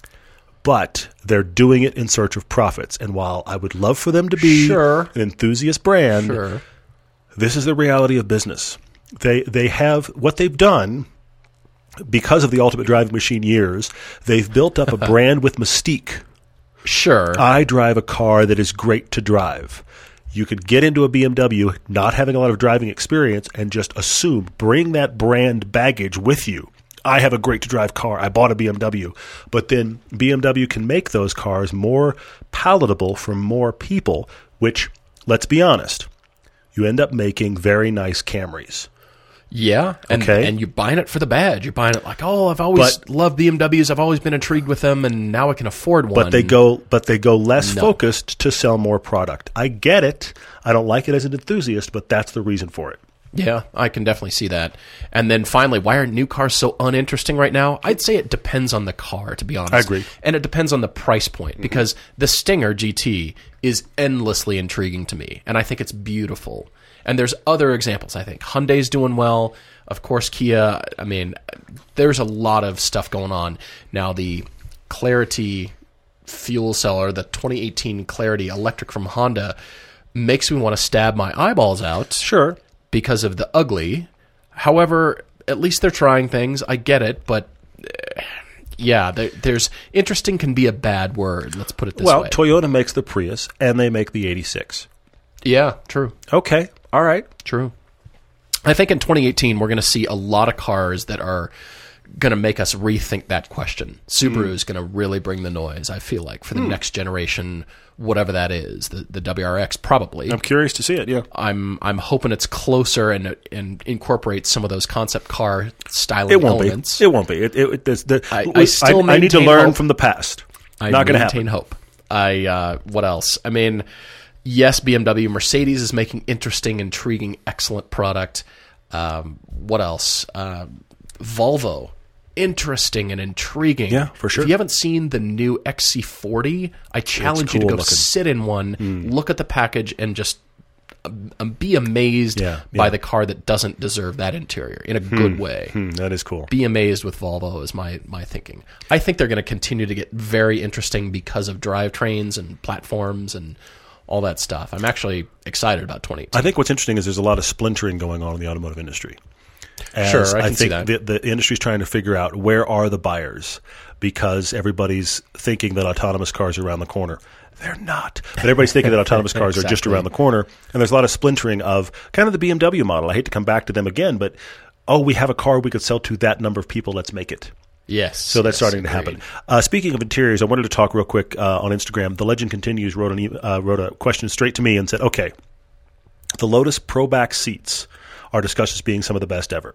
B: But they're doing it in search of profits. And while I would love for them to be
A: Sure.
B: an enthusiast brand,
A: Sure.
B: this is the reality of business. They they have what they've done because of the ultimate driving machine years. They've built up a brand with mystique.
A: Sure.
B: I drive a car that is great to drive. You could get into a B M W not having a lot of driving experience and just assume, bring that brand baggage with you. I have a great to drive car. I bought a B M W. But then B M W can make those cars more palatable for more people, which, let's be honest, you end up making very nice Camrys.
A: Yeah, and
B: Okay.
A: and you're buying it for the badge. You're buying it like, oh, I've always
B: But-
A: loved B M Ws. I've always been intrigued with them, and now I can afford one.
B: But they go but they go less
A: No.
B: focused to sell more product. I get it. I don't like it as an enthusiast, but that's the reason for it.
A: Yeah, I can definitely see that. And then finally, why are new cars so uninteresting right now? I'd say it depends on the car, to be honest.
B: I agree.
A: And it depends on the price point, because mm-hmm. the Stinger G T is endlessly intriguing to me, and I think it's beautiful. And there's other examples, I think. Hyundai's doing well. Of course, Kia. I mean, there's a lot of stuff going on. Now, the Clarity fuel cell, or the twenty eighteen Clarity electric from Honda, makes me want to stab my eyeballs out.
B: Sure.
A: Because of the ugly. However, at least they're trying things. I get it, but uh, yeah, there, there's interesting can be a bad word. Let's put it this
B: well,
A: way.
B: Well, Toyota makes the Prius, and they make the eighty-six.
A: Yeah, true.
B: Okay, all right.
A: True. I think in twenty eighteen, we're going to see a lot of cars that are going to make us rethink that question. Subaru is mm. going to really bring the noise, I feel like, for the mm. next generation, whatever that is. The the W R X, probably.
B: I'm curious to see it, yeah.
A: I'm I'm hoping it's closer and and incorporates some of those concept car styling
B: it won't
A: elements.
B: Be. It won't be. It, it, it, the,
A: I, I still
B: I, I need to learn
A: hope.
B: from the past.
A: I
B: Not going to
A: maintain
B: happen.
A: hope. I uh, what else? I mean, yes, B M W, Mercedes is making interesting, intriguing, excellent product. Um, what else? Uh, Volvo. Interesting and intriguing.
B: Yeah, for sure.
A: If you haven't seen the new X C forty, I challenge
B: cool
A: you to go
B: looking.
A: sit in one, mm. look at the package, and just um, be amazed
B: yeah,
A: by
B: yeah.
A: the car that doesn't deserve that interior in a hmm. good way.
B: Hmm, that is cool.
A: Be amazed with Volvo is my, my thinking. I think they're going to continue to get very interesting because of drivetrains and platforms and all that stuff. I'm actually excited about twenty eighteen.
B: I think what's interesting is there's a lot of splintering going on in the automotive industry. As
A: sure, I can
B: I think
A: see that.
B: The, the industry's trying to figure out where are the buyers, because everybody's thinking that autonomous cars are around the corner. They're not. But everybody's thinking that autonomous cars
A: exactly.
B: are just around the corner, and there's a lot of splintering of kind of the B M W model. I hate to come back to them again, but, oh, we have a car we could sell to that number of people. Let's make it.
A: Yes.
B: So that's
A: yes,
B: starting
A: agreed.
B: to happen. Uh, speaking of interiors, I wanted to talk real quick uh, on Instagram. The Legend Continues wrote, an, uh, wrote a question straight to me and said, okay, the Lotus Pro back seats are discussed as being some of the best ever.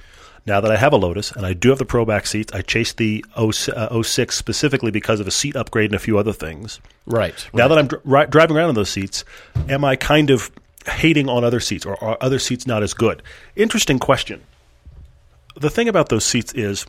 B: Now that I have a Lotus, and I do have the Pro back seats, I chased the oh six specifically because of a seat upgrade and a few other things.
A: Right.
B: Now
A: right.
B: that I'm dri- driving around in those seats, am I kind of hating on other seats, or are other seats not as good? Interesting question. The thing about those seats is,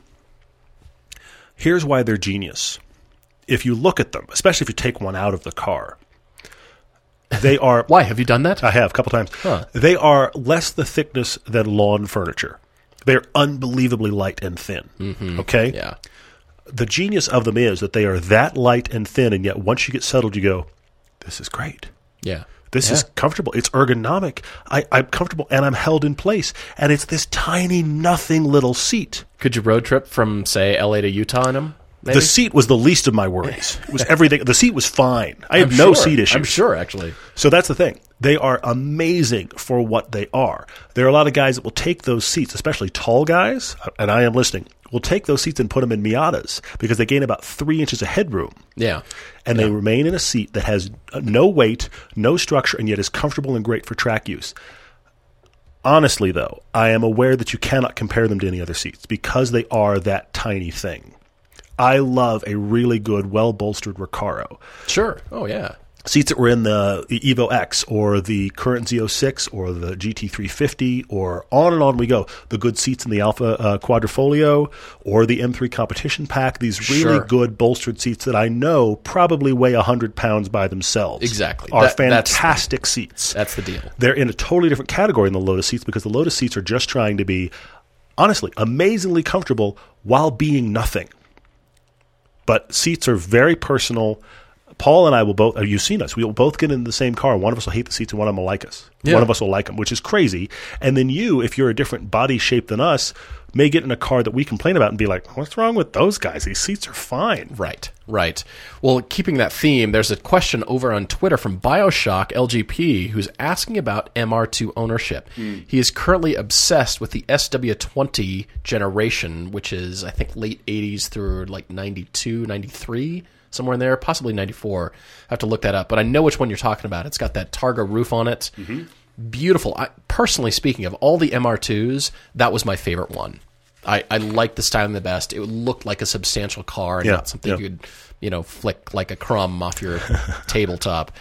B: here's why they're genius. If you look at them, especially if you take one out of the car, they are...
A: Why? Have you done that?
B: I have, a couple times.
A: Huh.
B: They are less the thickness than lawn furniture. They're unbelievably light and thin.
A: Mm-hmm.
B: Okay?
A: Yeah.
B: The genius of them is that they are that light and thin, and yet once you get settled, you go, this is great.
A: Yeah.
B: This
A: yeah.
B: is comfortable. It's ergonomic. I, I'm comfortable, and I'm held in place. And it's this tiny, nothing little seat.
A: Could you road trip from, say, L A to Utah in them? Maybe?
B: The seat was the least of my worries. It was everything. The seat was fine. I have
A: I'm
B: no
A: sure.
B: seat issues.
A: I'm sure, actually.
B: So that's the thing. They are amazing for what they are. There are a lot of guys that will take those seats, especially tall guys, and I am listening, will take those seats and put them in Miatas because they gain about three inches of headroom.
A: Yeah.
B: And
A: yeah.
B: they remain in a seat that has no weight, no structure, and yet is comfortable and great for track use. Honestly, though, I am aware that you cannot compare them to any other seats because they are that tiny thing. I love a really good, well-bolstered Recaro.
A: Sure. Oh, yeah.
B: Seats that were in the, the Evo X or the current Z oh six or the G T three fifty or on and on we go. The good seats in the Alpha uh, Quadrifoglio or the M three Competition Pack. These really
A: sure.
B: good bolstered seats that I know probably weigh one hundred pounds by themselves.
A: Exactly.
B: Are
A: that,
B: fantastic
A: that's,
B: seats.
A: That's the deal.
B: They're in a totally different category than the Lotus seats because the Lotus seats are just trying to be, honestly, amazingly comfortable while being nothing. But seats are very personal. Paul and I will both, you've seen us, we will both get in the same car. One of us will hate the seats and one of them will like us.
A: Yeah.
B: One of us will like them, which is crazy. And then you, if you're a different body shape than us, may get in a car that we complain about and be like, what's wrong with those guys? These seats are fine.
A: Right, right. Well, keeping that theme, there's a question over on Twitter from Bioshock L G P who's asking about M R two ownership. Mm. He is currently obsessed with the S W twenty generation, which is, I think, late eighties through like ninety-two, ninety-three, somewhere in there, possibly ninety-four. I have to look that up, but I know which one you're talking about. It's got that Targa roof on it. Mm-hmm. Beautiful. I, personally speaking, of all the M R twos, that was my favorite one. I, I liked the styling the best. It looked like a substantial car and
B: yeah,
A: not something
B: yeah.
A: you could, you know, flick like a crumb off your tabletop.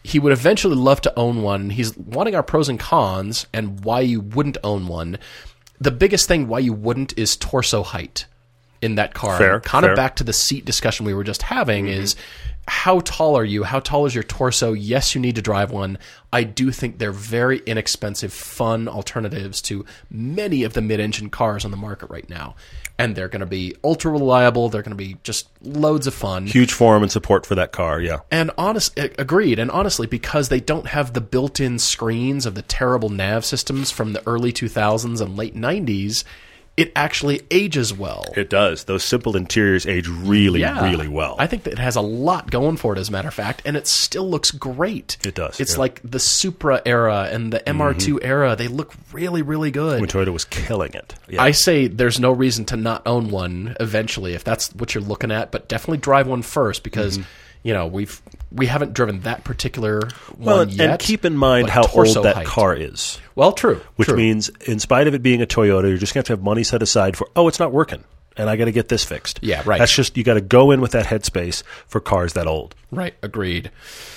A: he would eventually love to own one. He's wanting our pros and cons and why you wouldn't own one. The biggest thing why you wouldn't is torso height in that car.
B: Fair,
A: kind
B: fair.
A: of back to the seat discussion we were just having mm-hmm. is how tall are you? How tall is your torso? Yes, you need to drive one. I do think they're very inexpensive, fun alternatives to many of the mid-engine cars on the market right now. And they're going to be ultra reliable. They're going to be just loads of fun.
B: Huge forum and support for that car, yeah.
A: And honest, agreed. And honestly, because they don't have the built-in screens of the terrible nav systems from the early two thousands and late nineties, it actually ages well.
B: It does. Those simple interiors age really,
A: yeah.
B: really well.
A: I think that it has a lot going for it, as a matter of fact, and it still looks great.
B: It does.
A: It's
B: yeah.
A: like the Supra era and the M R two mm-hmm. era. They look really, really good.
B: When Toyota was killing it.
A: Yeah. I say there's no reason to not own one eventually, if that's what you're looking at, but definitely drive one first because... Mm-hmm. You know, we've we haven't driven that particular
B: well,
A: one
B: and,
A: yet.
B: And keep in mind how old that height. car is.
A: Well, true.
B: Which
A: true.
B: means, in spite of it being a Toyota, you're just going to have to have money set aside for, oh, it's not working, and I got to get this fixed.
A: Yeah, right.
B: That's just, you got to go in with that headspace for cars that old.
A: Right, agreed.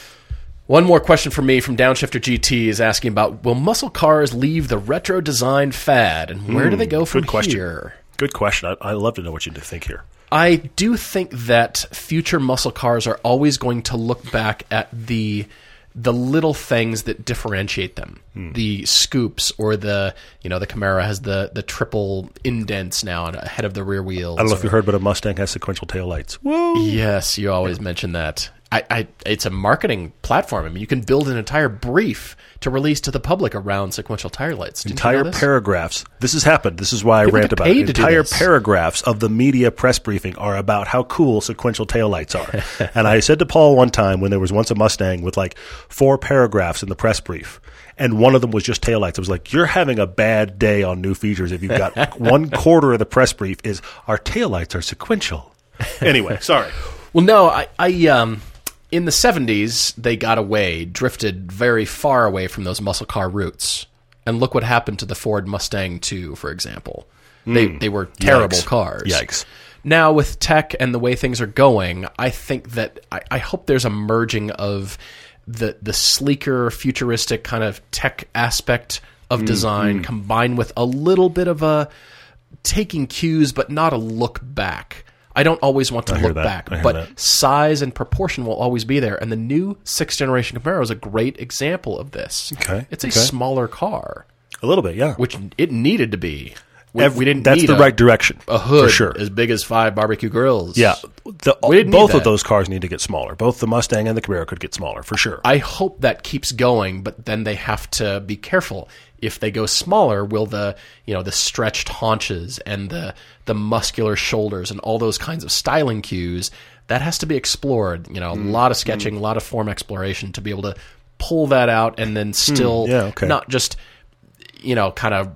A: One more question from me from Downshifter G T is asking about, will muscle cars leave the retro design fad, and where mm, do they go from
B: good question.
A: here?
B: Good question. I, I'd love to know what you think here.
A: I do think that future muscle cars are always going to look back at the the little things that differentiate them. Hmm. The scoops or the, you know, the Camaro has the, the triple indents now ahead of the rear wheels.
B: I don't know
A: or,
B: if you heard, but a Mustang has sequential taillights. Whoa!
A: Yes, you always mention that. I, I, it's a marketing platform. I mean, you can build an entire brief to release to the public around sequential tire lights. Did
B: entire
A: you know this?
B: paragraphs. This has happened. This is why
A: People
B: I rant about it. Entire
A: this.
B: paragraphs of the media press briefing are about how cool sequential taillights are. And I said to Paul one time when there was once a Mustang with like four paragraphs in the press brief, and one of them was just taillights. I was like, you're having a bad day on new features if you've got one quarter of the press brief is our taillights are sequential. Anyway, sorry.
A: Well, no, I... I um in the seventies, they got away, drifted very far away from those muscle car roots. And look what happened to the Ford Mustang two, for example. They mm. they were terrible
B: Yikes.
A: cars.
B: Yikes.
A: Now, with tech and the way things are going, I think that I, I hope there's a merging of the the sleeker, futuristic kind of tech aspect of mm, design mm. combined with a little bit of a taking cues, but not a look back. I don't always want to
B: I
A: look back, but
B: that.
A: size and proportion will always be there. And the new sixth generation Camaro is a great example of this.
B: Okay.
A: It's a
B: okay.
A: smaller car.
B: A little bit, yeah.
A: Which it needed to be. We,
B: Every,
A: we didn't
B: that's
A: need
B: the
A: a,
B: right direction.
A: A hood
B: for sure.
A: as big as five barbecue grills.
B: Yeah. The,
A: both
B: both of those cars need to get smaller. Both the Mustang and the Camaro could get smaller, for sure.
A: I hope that keeps going, but then they have to be careful. If they go smaller, will the, you know, the stretched haunches and the the muscular shoulders and all those kinds of styling cues, that has to be explored. You know, mm. a lot of sketching, mm. a lot of form exploration to be able to pull that out and then still
B: mm. yeah, okay.
A: not just, you know, kind of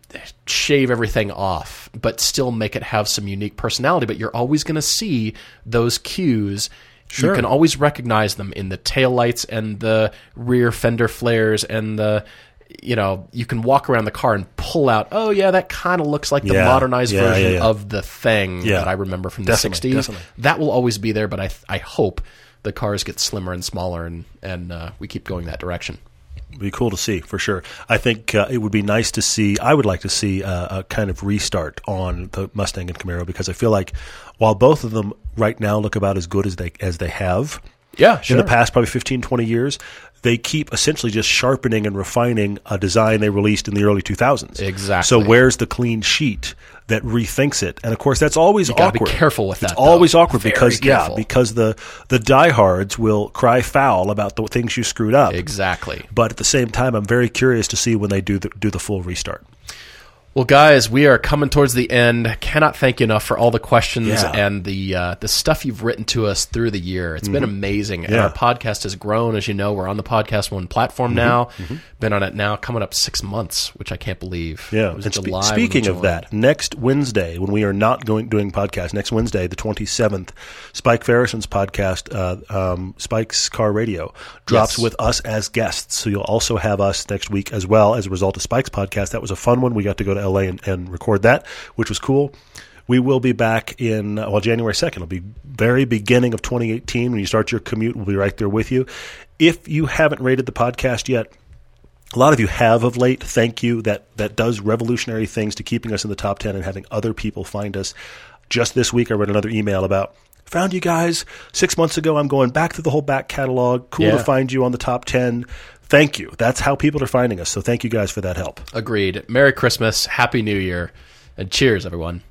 A: shave everything off, but still make it have some unique personality. But you're always going to see those cues. Sure. You can always recognize them in the taillights and the rear fender flares and the, you know, you can walk around the car and pull out, oh, yeah, that kind of looks like the
B: yeah.
A: modernized
B: yeah,
A: version
B: yeah, yeah.
A: of the thing
B: yeah.
A: that I remember from the
B: definitely,
A: sixties.
B: Definitely.
A: That will always be there, but I I hope the cars get slimmer and smaller and, and uh, we keep going that direction.
B: It'd be cool to see, for sure. I think uh, it would be nice to see, I would like to see uh, a kind of restart on the Mustang and Camaro, because I feel like while both of them right now look about as good as they as they have
A: yeah, sure.
B: in the past probably fifteen, twenty years, they keep essentially just sharpening and refining a design they released in the early two thousands.
A: Exactly.
B: So where's the clean sheet that rethinks it? And of course, that's always
A: you gotta
B: awkward.
A: Be careful with that.
B: It's always
A: though.
B: awkward
A: Very
B: because
A: careful.
B: yeah, because the the diehards will cry foul about the things you screwed up.
A: Exactly.
B: But at the same time, I'm very curious to see when they do the, do the full restart.
A: Well, guys, we are coming towards the end. Cannot thank you enough for all the questions
B: yeah.
A: and the uh, the stuff you've written to us through the year. It's mm-hmm. been amazing. And
B: yeah.
A: our podcast has grown. As you know, we're on the Podcast One platform mm-hmm. now. Mm-hmm. Been on it now coming up six months, which I can't believe.
B: Yeah.
A: It was
B: and
A: July
B: spe- speaking of that, next Wednesday, when we are not going doing podcasts, next Wednesday, the twenty-seventh, Spike Ferrison's podcast, uh, um, Spike's Car Radio, drops
A: yes.
B: with us as guests. So you'll also have us next week as well as a result of Spike's podcast. That was a fun one. We got to go to L A and, and record that, which was cool. We will be back in, well, January second. It'll be very beginning of twenty eighteen. When you start your commute, we'll be right there with you. If you haven't rated the podcast yet, a lot of you have of late. Thank you. That that does revolutionary things to keeping us in the top ten and having other people find us. Just this week, I read another email about, found you guys six months ago. I'm going back through the whole back catalog. Cool
A: Yeah.
B: to find you on the top ten. Thank you. That's how people are finding us. So thank you guys for that help.
A: Agreed. Merry Christmas. Happy New Year. And cheers, everyone.